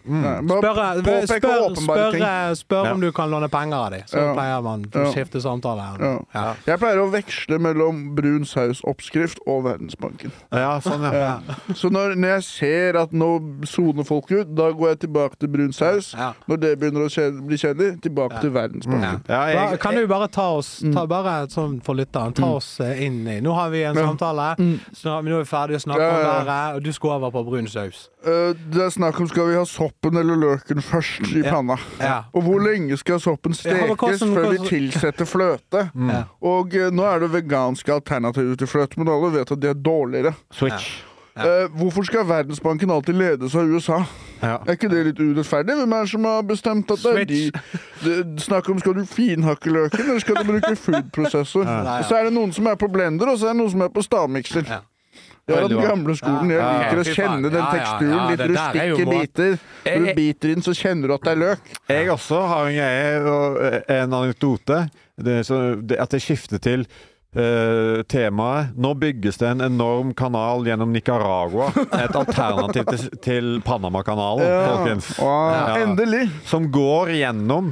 Spør om du kan låne penger av dem. Så pleier man å skifte samtale. Jeg pleier å veksle mellom brun saus oppskrift og Verdensbanken. Så når jeg ser at nå soner folk ut, da går jeg tilbake til brun saus. Når det begynner å bli kjedelig, tilbake til Verdensbanken. Kan du bare ta oss, bare sånn for lytteren, ta oss inn i. Nå har vi en samtale, nå er vi ferdig å snakke om været, og du skal over på brun saus. Det er snakk om skal vi ha soppen eller løken først i panna. Og hvor lenge skal soppen stekes før vi tilsetter fløte? Og nå er det veganske alternativer til fløte, men alle vet at de er dårligere. Switch. Hvorfor skal Verdensbanken alltid ledes av USA? Er ikke det litt urettferdig? Hvem er det som har bestemt at det er de? Snakk om skal du finhakke løken, eller skal du bruke foodprosessor? Og så er det noen som er på blender, og så er det noen som er på stavmikser. Det er den gamle skolen. Jeg liker å kjenne den teksturen, litt rustikke biter. Når du biter inn, så kjenner du at det er løk. Jeg også har en greie, en anekdote, at det skifter til temaet. Nå bygges det en enorm kanal gjennom Nicaragua. Et alternativ til Panama-kanalen, folkens. Endelig! Som går gjennom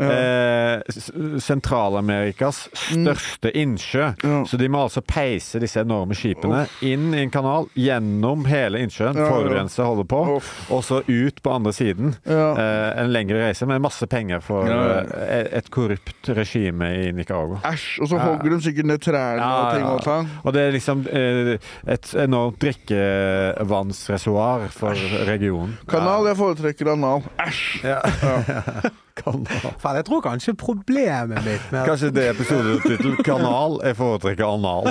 Sentral-Amerikas største innsjø. Så de må altså peise disse enorme skipene inn i en kanal, gjennom hele innsjøen, forurense holder på, og så ut på andre siden. En lengre reise med masse penger for et korrupt regime i Nicaragua. Æsj, og så hogger de sikkert ned trærne og ting og tang. Og det liksom et enormt drikkevannsreservoar for regionen. Kanal, jeg foretrekker anal. Æsj! Ja. Fan, jeg tror kanskje problemet mitt med Kanskje det episodetitel Kanal, jeg foretrekker anal.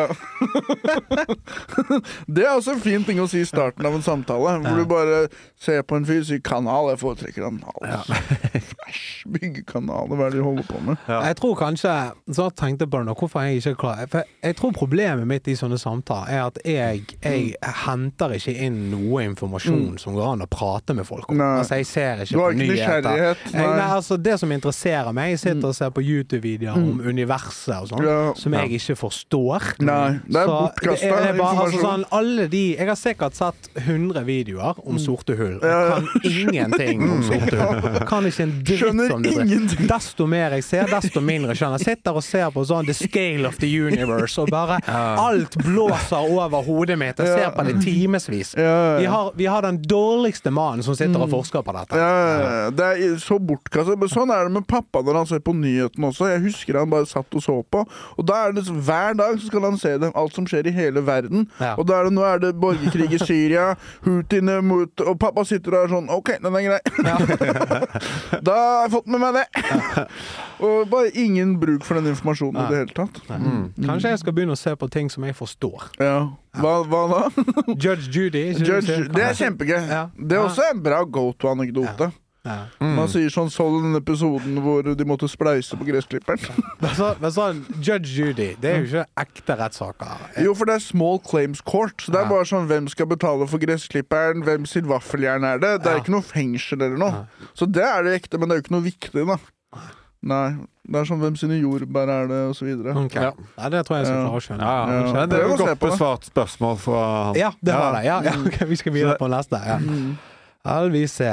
Det også en fin ting å si I starten av en samtale, hvor du bare ser på en fyr og sier kanal, jeg foretrekker anal. Æsj, bygge kanaler, hva det de holder på med? Jeg tror kanskje, så tenkte jeg på det nå, hvorfor jeg ikke klar, for jeg tror problemet mitt I sånne samtaler at jeg henter ikke inn noe informasjon som går an å prate med folk om. Altså, jeg ser ikke på nyheter. Altså, det som interesserer meg, jeg sitter og ser på YouTube-videoer om universet og sånn, som jeg ikke forstår. Nei, det bortkastet informasjon. Altså, sånn, alle de, jeg har sikkert sett 100 videoer om sorte hull. Jeg kan ingenting om sorte hull. Jeg kan ikke en dritt om det. Desto mer jeg ser, desto mindre skjønner. Jeg sitter og ser på sånn The Scale of the Universe, og bare alt blåser over hodet mitt. Jeg ser på det timesvis. Vi har den dårligste mannen som sitter og forsker på dette. Det så bortkastet. Men sånn det med pappa når han ser på nyheten også. Jeg husker han bare satt og så på. Og da det hver dag så skal han se det, alt som skjer I hele verden. Og da nå det borgerkrig I Syria, Houthiene mot, og pappa sitter der sånn, ok, den grei. Da har jeg fått med meg det. Og bare ingen bruk for den informasjonen I det hele tatt. Kanskje jeg skal begynne å se på ting som jeg forstår. Hva da? Judge Judy. Det kjempegøy. Det også en bra go-to-anekdote. Man sier sånn den episoden hvor de måtte spleise på gressklipperen. Men sånn, Judge Judy, det jo ikke ekte rettssaker. Jo, for det small claims court. Så det bare sånn, hvem skal betale for gressklipperen, hvem sin vaffeljern det? Det ikke noe fengsel eller noe. Så det det ekte, men det jo ikke noe viktig da. Nei, det sånn hvem sine jordbær det, og så videre. Okay. Ja, det tror jeg skal klare å skjønne. Det jo godt besvart spørsmål fra han. Ja, det var det. Okay, vi skal videre på neste. Vi se.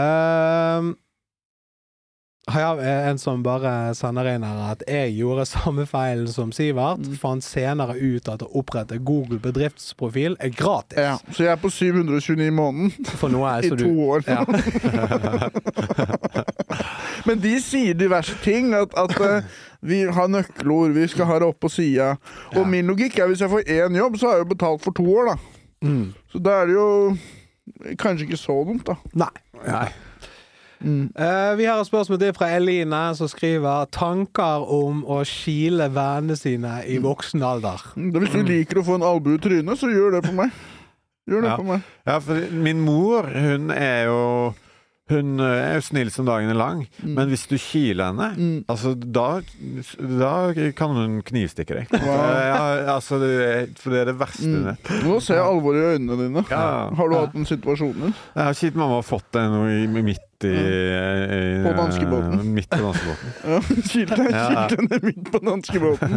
Har jeg en som bare sender inn her at jeg gjorde samme feilen som Sivert, fant senere ut at å opprette Google bedriftsprofil gratis. Ja, så jeg på 729 I måneden. For noe I 2 år. Ja. Men de sier diverse ting, at vi har nøkkelord, vi skal ha det opp på siden. Og min logikk hvis jeg får 1 jobb, så har jeg jo betalt for 2 år da. Så da det jo kanskje ikke så dumt da. Nei. Vi har et spørsmål til fra Eline som skriver tanker om å skile vennene sine I voksen alder. Hvis du liker å få en albue I trynet, så gjør det på meg. Ja, for min mor, hun jo snill som dagen lang, men hvis du kiler henne, altså, da kan hun knivstikke deg. Altså, for det det verste nett. Nå ser jeg alvor I øynene dine. Har du hatt en situasjon? Jeg har ikke mamma har fått det noe midt på danskebåten. Midt på danskebåten. Ja, kilte henne midt på danskebåten.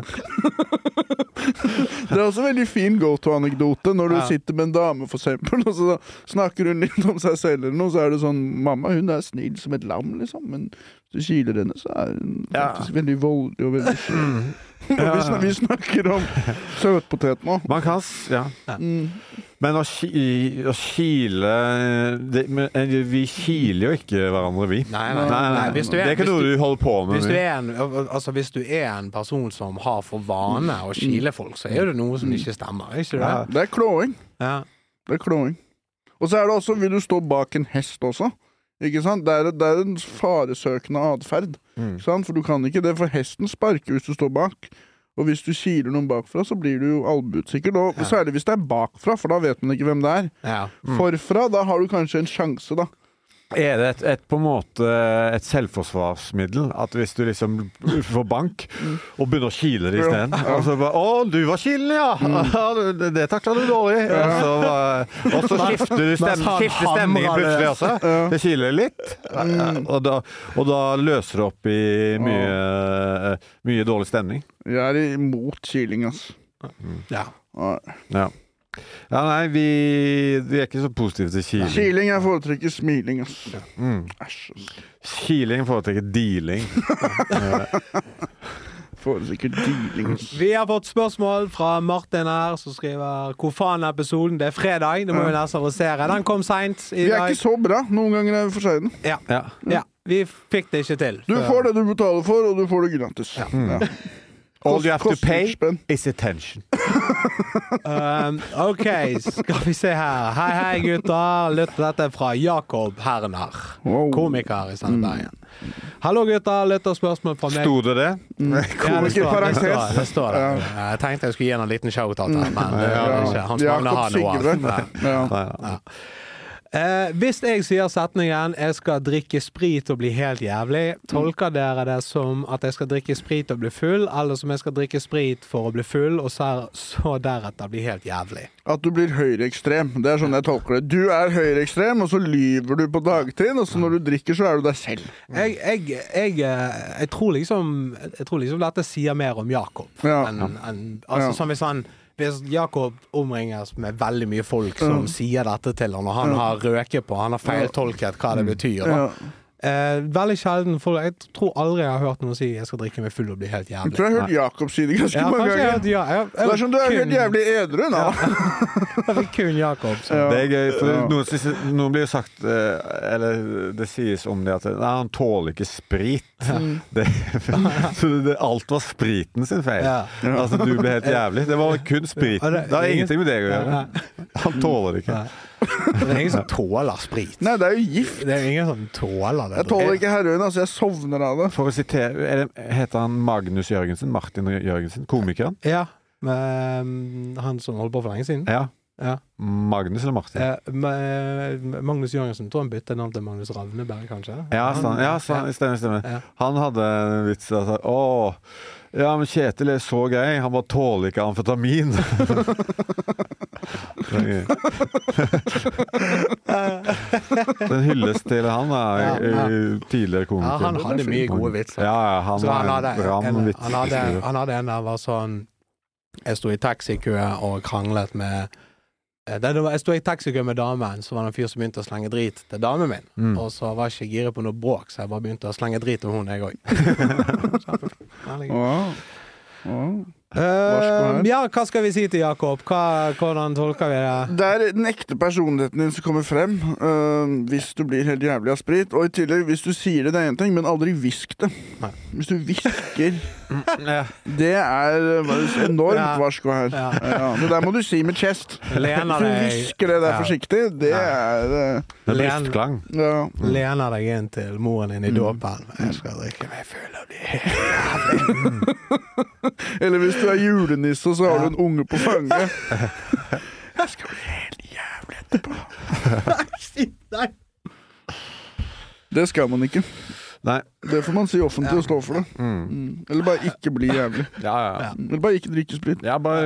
Det også en veldig fin go-to-anekdote når du sitter med en dame for eksempel, og så snakker hun litt om seg selv eller noe, så det sånn, mamma hun snill som et lam liksom, men hvis du kiler henne så hun faktisk veldig voldelig og veldig vi snakker om søtpotet nå. Man kan, men å kile vi kiler jo ikke hverandre vi. Nei. Det ikke noe du holder på med. Hvis du en person som har for vane å kile folk, så det noe som ikke stemmer, ikke det? Det klåing. Det klåing. Og så det også, vil du stå bak en hest også? Ikke sant? Det en faresøkende adferd. For du kan ikke det, for hesten sparker hvis du står bak. Og hvis du kiler noen bakfra, så blir du jo albuet sikkert. Og særlig hvis det bakfra, for da vet man ikke hvem det Forfra, da har du kanskje en sjanse da. Det på en måte et selvforsvarsmiddel at hvis du liksom får bank og begynner å kile det I stedet og så bare, du var kilen det takler du dårlig og så skifter du stemningen plutselig også det kiler litt og da løser det opp I mye dårlig stemning Jeg imot kiling Ja, nei, vi ikke så positive til kiling. Kiling, jeg foretrekker smiling, Kiling foretrekker dealing. Foretrekker dealing. Vi har fått spørsmål fra Martin her, som skriver hvor faen episoden? Det fredag, det må vi nesten adressere. Den kom sent I dag. Vi ikke så bra, noen ganger vi for siden. Ja, vi fikk det ikke til. Du får det du betaler for, og du får det gratis. All you have to pay is attention. Ok, skal vi se her. Hei gutter, lytt dette fra Jakob Herner, komiker I Sendebergen. Hallo gutter, lytt og spørsmål fra meg. Stod det? Det står det. Jeg tenkte jeg skulle gi en liten shout-out her, men det ikke. Hans Magne har noe alt. Hvis jeg sier setningen jeg skal drikke sprit og bli helt jævlig, tolker dere det som at jeg skal drikke sprit og bli full, eller som jeg skal drikke sprit for å bli full og så deretter bli helt jævlig? At du blir høyreekstrem, det sånn jeg tolker det. Du høyreekstrem, og så lyver du på dagtid, og så når du drikker så du deg selv. Jeg tror liksom dette sier mer om Jakob altså som hvis Jakob omringes med veldig mye folk som sier dette til han, og han har røket på, han har feiltolket hva det betyr da. Veldig sjelden folk, jeg tror aldri jeg har hørt noen si jeg skal drikke meg full og bli helt jævlig. Jeg tror jeg har hørt Jakob si det ganske mange ganger. Det som du helt jævlig edru nå. Det kun Jakob. Det gøy, for noen blir sagt, eller det sies om det at han tåler ikke sprit. Så alt var spriten sin feil. Altså du ble helt jævlig. Det var kun spriten. Det har ingenting med deg å gjøre. Han tåler det ikke. Det ingen som tåler sprit. Nei, det jo gift. Det ingen som tåler det. Jeg tåler ikke heroin, altså jeg sovner av det. For å sitere, heter han Magnus Jørgensen? Martin Jørgensen? Komikeren? Ja, han som holdt på for lenge siden. Ja. Magnus eller Martin? Magnus Jørgensen, tror han bytte navn til Magnus Ravneberg, kanskje? Stemmer. Han hadde en vits og sa, ja, men Kjetil så grei, han bare tåler ikke amfetamin. Den hylles til han tidligere komiker. Han hadde mye gode vitser. Han hadde en der var sånn jeg stod I taxikø og kranglet med jeg stod I taxikø med damen, så var det en fyr som begynte å slenge drit til damen min, og så var ikke giret på noe bråk, så jeg bare begynte å slenge drit om hun, jeg også. Hva skal vi si til Jakob? Hvordan tolker vi det? Det den ekte personligheten din som kommer frem hvis du blir helt jævlig av sprit, og I tillegg hvis du sier det en ting, men aldri visk det. Hvis du visker det enormt varsko her. Det der må du si med chest. Hvis du visker det der forsiktig, det brystklang. Lener deg inn til moren din I dåpen. Jeg skal drikke meg full og bli helt jævlig. Eller hvis du julenisse, og så har du en unge på fanget. Jeg skal bli helt jævlig etterpå. Nei. Det skal man ikke. Nei. Det får man si offentlig og stå for det. Eller bare ikke bli jævlig. Eller bare ikke drikke sprit.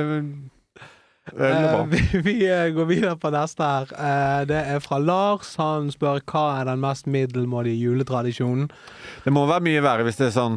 Vi går videre på neste her. Det fra Lars. Han spør hva den mest middelmådige juletradisjonen. Det må være mye verre hvis det sånn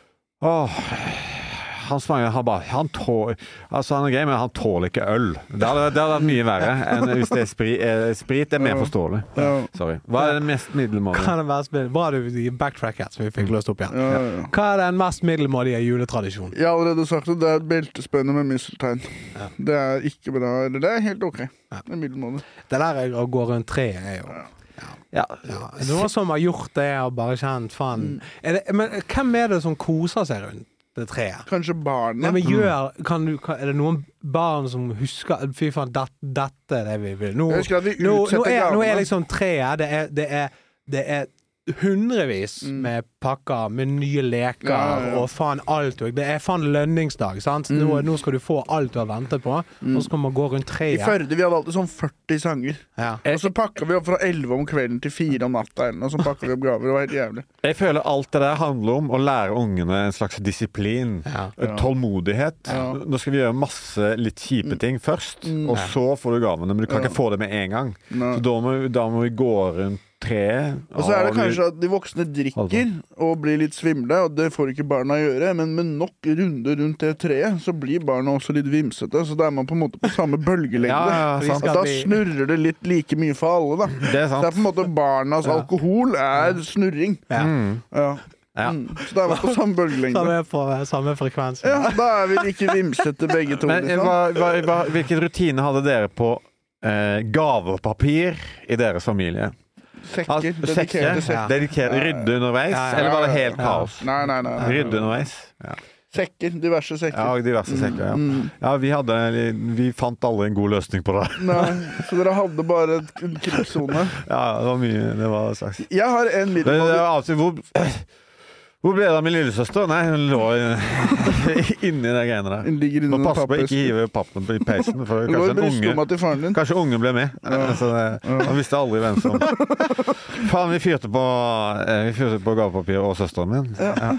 han tåler han grei, men han tåler ikke øl. Det hadde vært mye verre enn hvis det sprit mer forståelig. Sorry. Hva det mest middelmådige? Bra du backtracket, så vi fikk løst opp igjen. Hva den mest middelmådige juletradisjonen? Jeg har allerede sagt det, det et beltespenne med misteltein. Det ikke bra, eller det helt ok. Det middelmådig. Det der å gå rundt tre jo noen som har gjort det og bare kjent faen. Men hvem det som koser seg rundt det treet? Kanskje barna. Men det noen barn som husker fy faen, dette det vi vil. Nå liksom treet, det hundrevis med pakker med nye leker og faen alt. Det faen lønningsdag, sant? Nå skal du få alt du har ventet på, og så kan man gå rundt treet. I Førde, vi hadde alltid sånn 40 sanger. Og så pakker vi opp fra 11 om kvelden til 4 om natta, og så pakker vi opp gaver. Det var helt jævlig. Jeg føler alt det der handler om å lære ungene en slags disiplin, tålmodighet. Nå skal vi gjøre masse litt kjipe ting først, og så får du gavene, men du kan ikke få det med en gang. Så da må vi gå rundt treet. Og så det kanskje at de voksne drikker og blir litt svimle, og det får ikke barna gjøre, men med nok runder rundt det treet, så blir barna også litt vimsete, så da man på en måte på samme bølgelengde. Da snurrer det litt like mye for alle, da. Det sant. Så det på en måte barnas alkohol snurring. Så da man på samme bølgelengde. På samme frekvens. Da vi like vimsete begge to. Men hvilken rutine hadde dere på gavepapir I deres familie? Sekker, dedikert rydde underveis, eller var det helt kaos? Nei. Rydde underveis? Sekker, diverse sekker. Ja, diverse sekker, ja. Vi fant aldri en god løsning på det. Nei, så dere hadde bare en krigszone. Ja, det var mye, det var slags. Jeg har en middelmådig... Hvor ble det av min lillesøster? Nei, hun lå inni de greiene der. Hun ligger inni den pappen. Må passe på ikke hive pappen i peisen, for kanskje ungen ble med. Så man visste aldri hvem som... Faen, vi fyrte på gavepapir og søsteren min. Ja.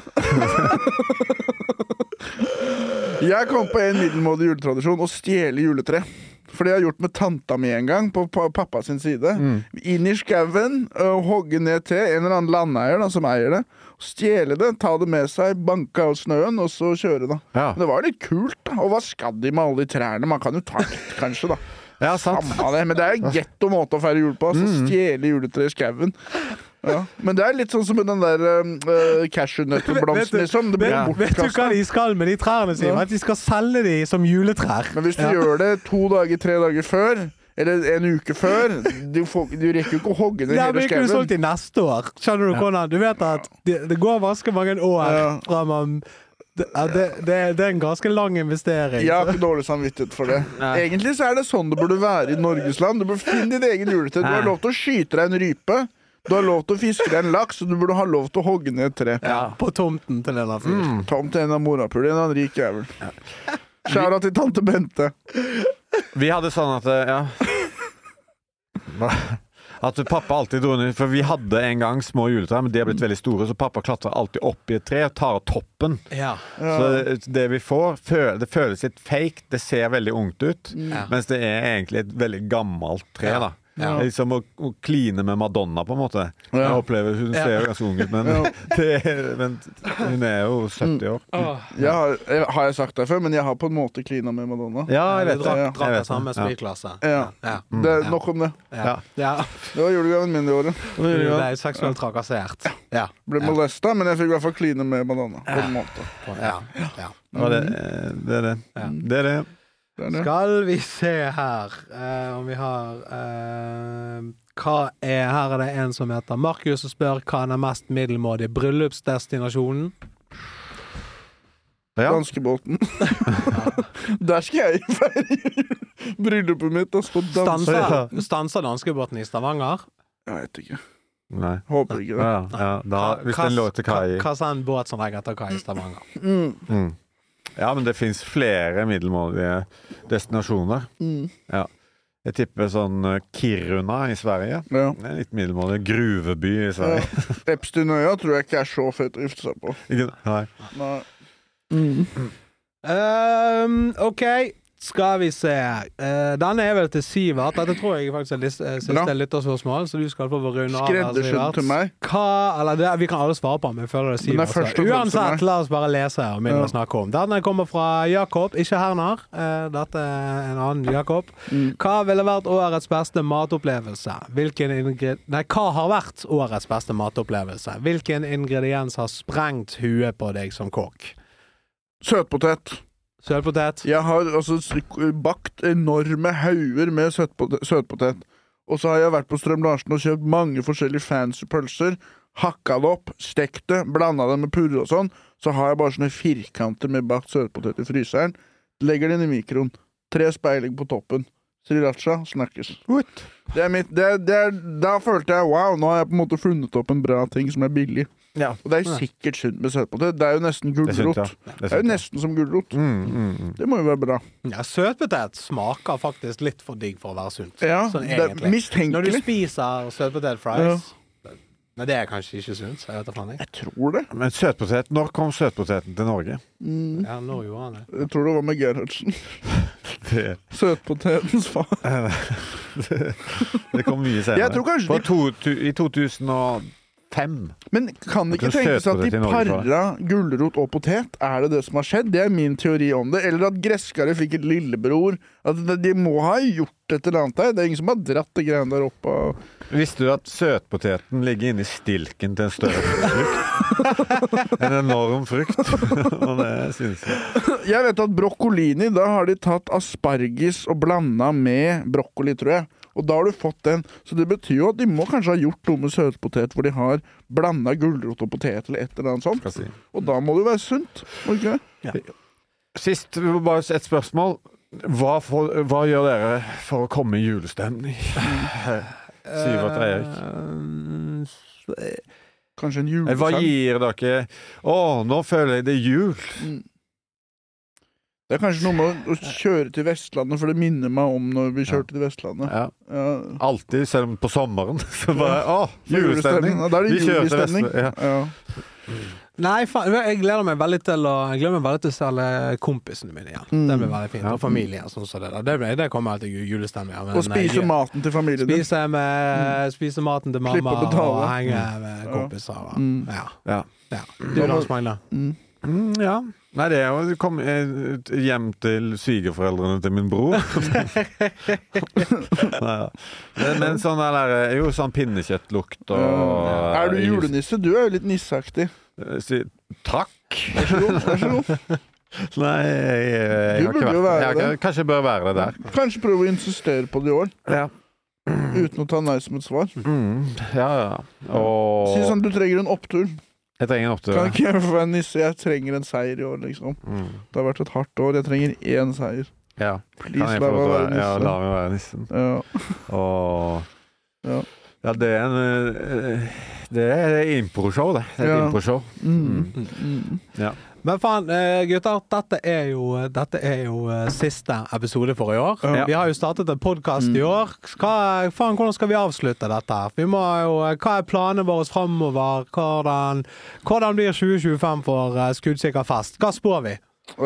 Jeg kom på en middelmådig juletradisjon, å stjele juletre. For det har jeg gjort med tanta mi en gang, på pappa sin side. Inn i skauen, hogge ned til en eller annen landeier da, som eier det. Stjele det, ta det med seg, banke av snøen, og så kjøre da. Ja. Det var litt kult da, og hva skal de med alle de trærne? Man kan jo ta litt, kanskje da. Ja, sant. Men det er getto måte å feire jul på, så stjele juletre i skauen. Ja. Men det er litt sånn som med den der cashewnøttblomsten liksom. Det blir vet du hva de skal med de trærne sine? At de skal selge de som juletrær. Men hvis du gjør det 2 dager, 3 dager før, eller en uke før, du rekker jo ikke å hogge ned hele skauen. Det blir ikke solgt i neste år. Skjønner du hvordan? Du vet at det går ganske mange år fra man... Det er en ganske lang investering. Jeg har ikke dårlig samvittighet for det. Egentlig så er det sånn det burde være i Norges land. Du burde finne din egen juletre. Du har lov til å skyte deg en rype. Du har lov til å fiske deg en laks, og du burde ha lov til å hogge ned et tre. Ja, på tomten til en av fyr. Tomt til en av morapul, en av en rik jævel. Kjære til tante Bente. Vi hadde sånn at, at pappa alltid dro ned, for vi hadde en gang små juletrær, men de har blitt veldig store, så pappa klatrer alltid opp i et tre og tar av toppen. Ja. Så det vi får, det føles litt fake, det ser veldig ungt ut, mens det er egentlig et veldig gammelt tre da. Ja. Liksom å kline med Madonna på en måte. Jeg opplever, hun ser jo ganske ung ut, men hun er jo 70 år. Har jeg sagt det før, men jeg har på en måte klina med Madonna. Ja, jeg vet det. Drakk det samme spillklasse. Nok om det. Det var julegaven min i året. Du ble seksuelt trakassert. Ble molestet, men jeg fikk i hvert fall kline med Madonna på en måte. Det er det. Skal vi se her om vi har her er det en som heter Markus og spør hva er den mest middelmådige bryllupsdestinasjonen? Danskebåten. Der skal jeg feire bryllupet mitt og stå danse. Stanser danskebåten i Stavanger? Jeg vet ikke. Nei. Håper ikke det. Hvis den lå til kai. Hva er en båt som legger til kai i Stavanger? Ja, men det finns flere middelmådige destinasjoner. Ja. Jeg tipper sånn Kiruna i Sverige. Det er litt middelmådig. Gruveby i Sverige. Epsteinøya tror jeg ikke er så fett å gifte seg på. Nei. Ok, skal vi se. Denne er vel til Sivert. Dette tror jeg faktisk er siste lytterspørsmål, så du skal få runde av. Skredderskyld til meg. Vi kan alle svare på, men jeg føler det Sivert. Uansett, la oss bare lese og mindre snakke om. Denne kommer fra Jakob, ikke Hernar. Dette er en annen Jakob. Hva ville vært årets beste matopplevelse? Hva har vært årets beste matopplevelse? Hvilken ingrediens har sprengt huet på deg som kokk? Søtpotet. Søtpotet? Jeg har bakt enorme hauger med søtpotet. Og så har jeg vært på Strøm Larsen og kjøpt mange forskjellige fancy pølser, hakket det opp, stekt det, blandet det med purre og sånn, så har jeg bare sånne firkanter med bakt søtpotet i fryseren, legger den i mikroen, 3 speiling på toppen, sriracha, snakkes. Det er mitt, da følte jeg, wow, nå har jeg på en måte funnet opp en bra ting som er billig. Ja. Og det er jo sikkert sunt med søtpotet. Det er jo nesten gulrot. Det er jo nesten som gulrot. Det må jo være bra. Ja, søtpotet smaker faktisk litt for digg for å være sunt. Ja, sånn det er mistenkelig. Når du spiser søtpotet fries, men det er kanskje ikke sunt, så jeg vet ikke. Jeg tror det. Men søtpotet, når kom søtpoteten til Norge? Ja, når gjorde han det? Jeg tror det var med Gerhardsen. Søtpotetens far. Det kom mye senere. Jeg tror kanskje I 2005. Men kan det ikke tenkes at de parra gulrot og potet? Er det som har skjedd? Det er min teori om det. Eller at gresskare fikk et lillebror. At de må ha gjort et eller annet der. Det er ingen som har dratt det greiene der oppe. Visste du at søtpoteten ligger inne i stilken til en større frukt? En enorm frukt. Og det synes jeg. Jeg vet at brokkolini, da har de tatt asparges og blandet med brokkoli, tror jeg. Og da har du fått den. Så det betyr jo at de må kanskje ha gjort noe med søtpotet hvor de har blandet gulrot og potet eller et eller annet sånt. Og da må det jo være sunt. Okay? Ja. Sist, bare et spørsmål. Hva gjør dere for å komme i julestemning? Sivert Erik. Kanskje en julesang? Hva gir dere? Nå føler jeg det jul. Det kanskje noe med å kjøre til Vestlandet, for det minner meg om når vi kjørte til Vestlandet. Ja. Alltid, selv på sommeren. Så bare, julestemning. Da er det julestemning. Ja. Nei, jeg gleder meg veldig til å selge kompisene mine igjen. Det blir veldig fint. Og familien, sånn som det der. Det kommer alltid julestemning. Og spise maten til familien din. Spise maten til mamma og henge med kompiser. Ja. Du da, Smagne? Ja. Nei, det jo å komme hjem til svigerforeldrene til min bror. Men sånn der, jo sånn pinnekjøttlukt og... du julenisse? Du jo litt nisseaktig. Takk. Vær så god. Nei, jeg kanskje bør være det der. Kanskje prøve å insistere på det i år. Ja. Uten å ta nei som et svar. Ja. Si sånn, du trenger en opptur. Jeg trenger en opptur. Kan ikke jeg få være nisse? Jeg trenger en seier i år, liksom. Det har vært et hardt år. Jeg trenger 1 seier. Ja. Please, kan jeg få lov til å la meg være nissen. Ja, det er impro-show, det. Det er et impro-show. Ja. Men faen, gutter, dette er jo siste episode for i år. Vi har jo startet en podcast i år. Hvordan skal vi avslutte dette her? Hva er planene våre fremover? Hvordan blir 2025 for Skuddsikker Fest? Hva spår vi?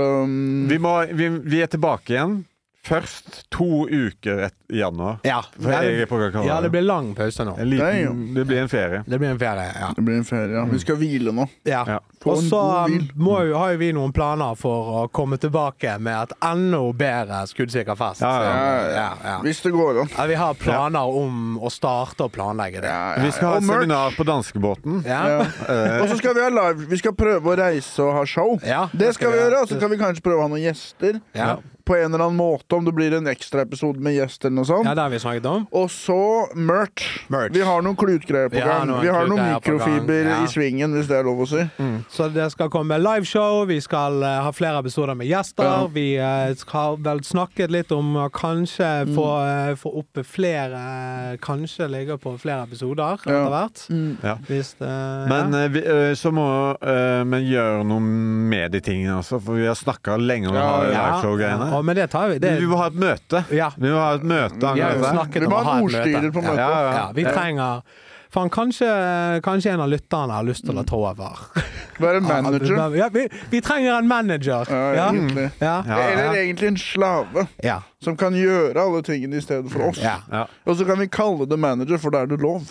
Vi er tilbake igjen. Først 2 uker i januar. Ja, det blir lang pause nå. Det blir en ferie. Det blir en ferie, ja. Vi skal hvile nå. Ja. Og så har vi noen planer for å komme tilbake med et enda bedre Skuddsikker Fest. Ja. Hvis det går an. Vi har planer om å starte og planlegge det. Vi skal ha et seminar på danskebåten. Og så skal vi ha live. Vi skal prøve å reise og ha show. Det skal vi gjøre. Og så kan vi kanskje prøve å ha noen gjester. På en eller annen måte, om det blir en ekstra episode med gjest eller noe sånt. Ja, det har vi snakket om. Og så merch. Vi har noen klutgreier på gang. Vi har noen mikrofiber i svingen, hvis det er lov å si. Så det skal komme liveshow, vi skal ha flere episoder med gjester, vi har vel snakket litt om å kanskje få opp flere, kanskje ligge på flere episoder etter hvert. Men så må vi gjøre noe med de tingene, altså, for vi har snakket lenge om å ha liveshow-greiene. Men det tar vi. Vi må ha et møte. Vi må ha et møte. Vi må ha ordstyrer på møtet. Vi trenger... Kanskje en av lytterne har lyst til å ta over. Være manager? Vi trenger en manager. Eller egentlig en slave. Som kan gjøre alle tingene i stedet for oss. Og så kan vi kalle det manager, for da er det lov.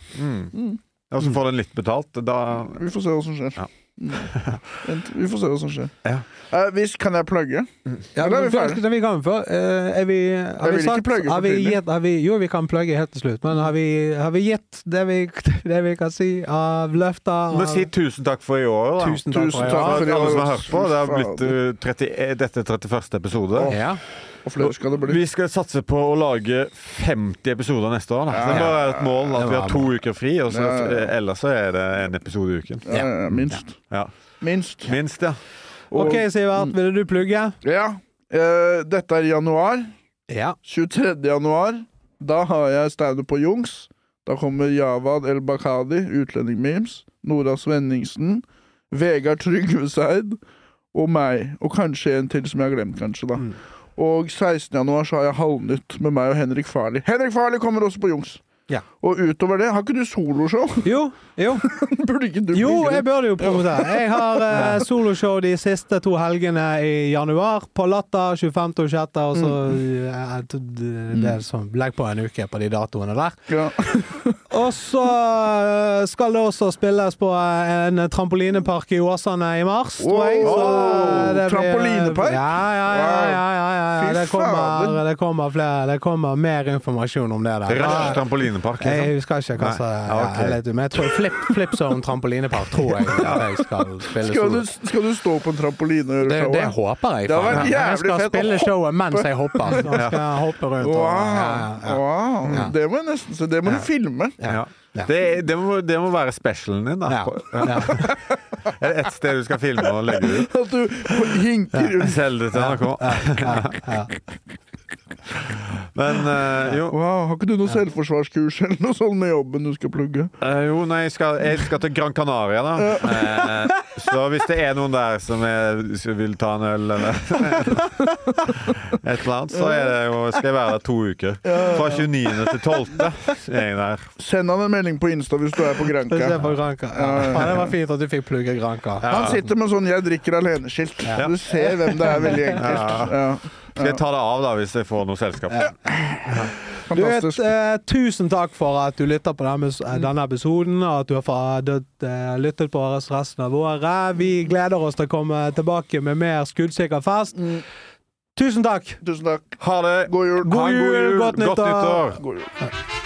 Og så får den litt betalt. Vi får se hva som skjer. Vi får se hva som skjer. Kan jeg plugge? Eller er vi ferdig? Vi kan få. Jeg vil ikke plugge for tidlig. Jo, vi kan plugge helt til slutt. Men har vi gitt det vi kan si av løfter? Men si tusen takk for i år, da. Tusen takk for alle som har hørt på. Det har blitt dette 31. episode. Og flere skal det bli. Vi skal satse på å lage 50 episoder neste år. Det må være et mål at vi har 2 uker fri, og så, ellers så er det en episode i uken. Minst. Minst, ja. Ok, Sivert, vil du plugge? Ja, dette er januar. 23. januar. Da har jeg stand-up på Jungs. Da kommer Javad El-Bakadi, utlending-memes, Nora Svenningsen, Vegard Trygveseid og meg. Og kanskje en til som jeg har glemt, kanskje da. Og 16. januar så har jeg Halvnytt med meg og Henrik Farley. Henrik Farley kommer også på Jungs. Og utover det, har ikke du soloshow? Jo. Burde ikke du? Jo, jeg burde jo promotere. Jeg har soloshow de siste 2 helgene i januar, på Latter, 25. og 6. Og så det er sånn, legg på en uke på de datoene der. Og så skal det også spilles på en trampolinepark i Åsane i mars, tror jeg. Trampolinepark? Ja. Det kommer mer informasjon om det der. Røst trampolinepark. Jeg husker ikke hva men jeg tror Flipzone trampolinepark tror jeg skal spille Skal du stå på en trampoline og gjøre showet? Det håper jeg. Jeg skal spille showet mens jeg hopper. Nå skal jeg hoppe rundt. Wow. Det må jeg nesten se. Det må du filme. Ja. Det må være specialen din, da. Er det et sted du skal filme og legge ut? At du hinker rundt. Selg det til NRK. Men jo. Wow, har ikke du noe selvforsvarskurs eller noe sånt med jobben du skal plugge? Jo, nei, jeg skal til Gran Canaria da. Så hvis det er noen der som vil ta en øl eller et eller annet, så skal jeg være der 2 uker. Fra 29. til 12. er jeg der. Send han en melding på Insta hvis du er på Granca. Det var fint at du fikk plugge Granca. Han sitter med sånn 'jeg drikker alene'-skilt. Du ser hvem det er, veldig enkelt. Skal jeg ta det av da hvis jeg får noe selskap? Tusen takk for at du lytter på denne episoden, og at du har lyttet på resten av året. Vi gleder oss til å komme tilbake med mer skuddsikker fest. Tusen takk. Tusen takk. Ha det. God jul. God jul. Godt nyttår. God jul.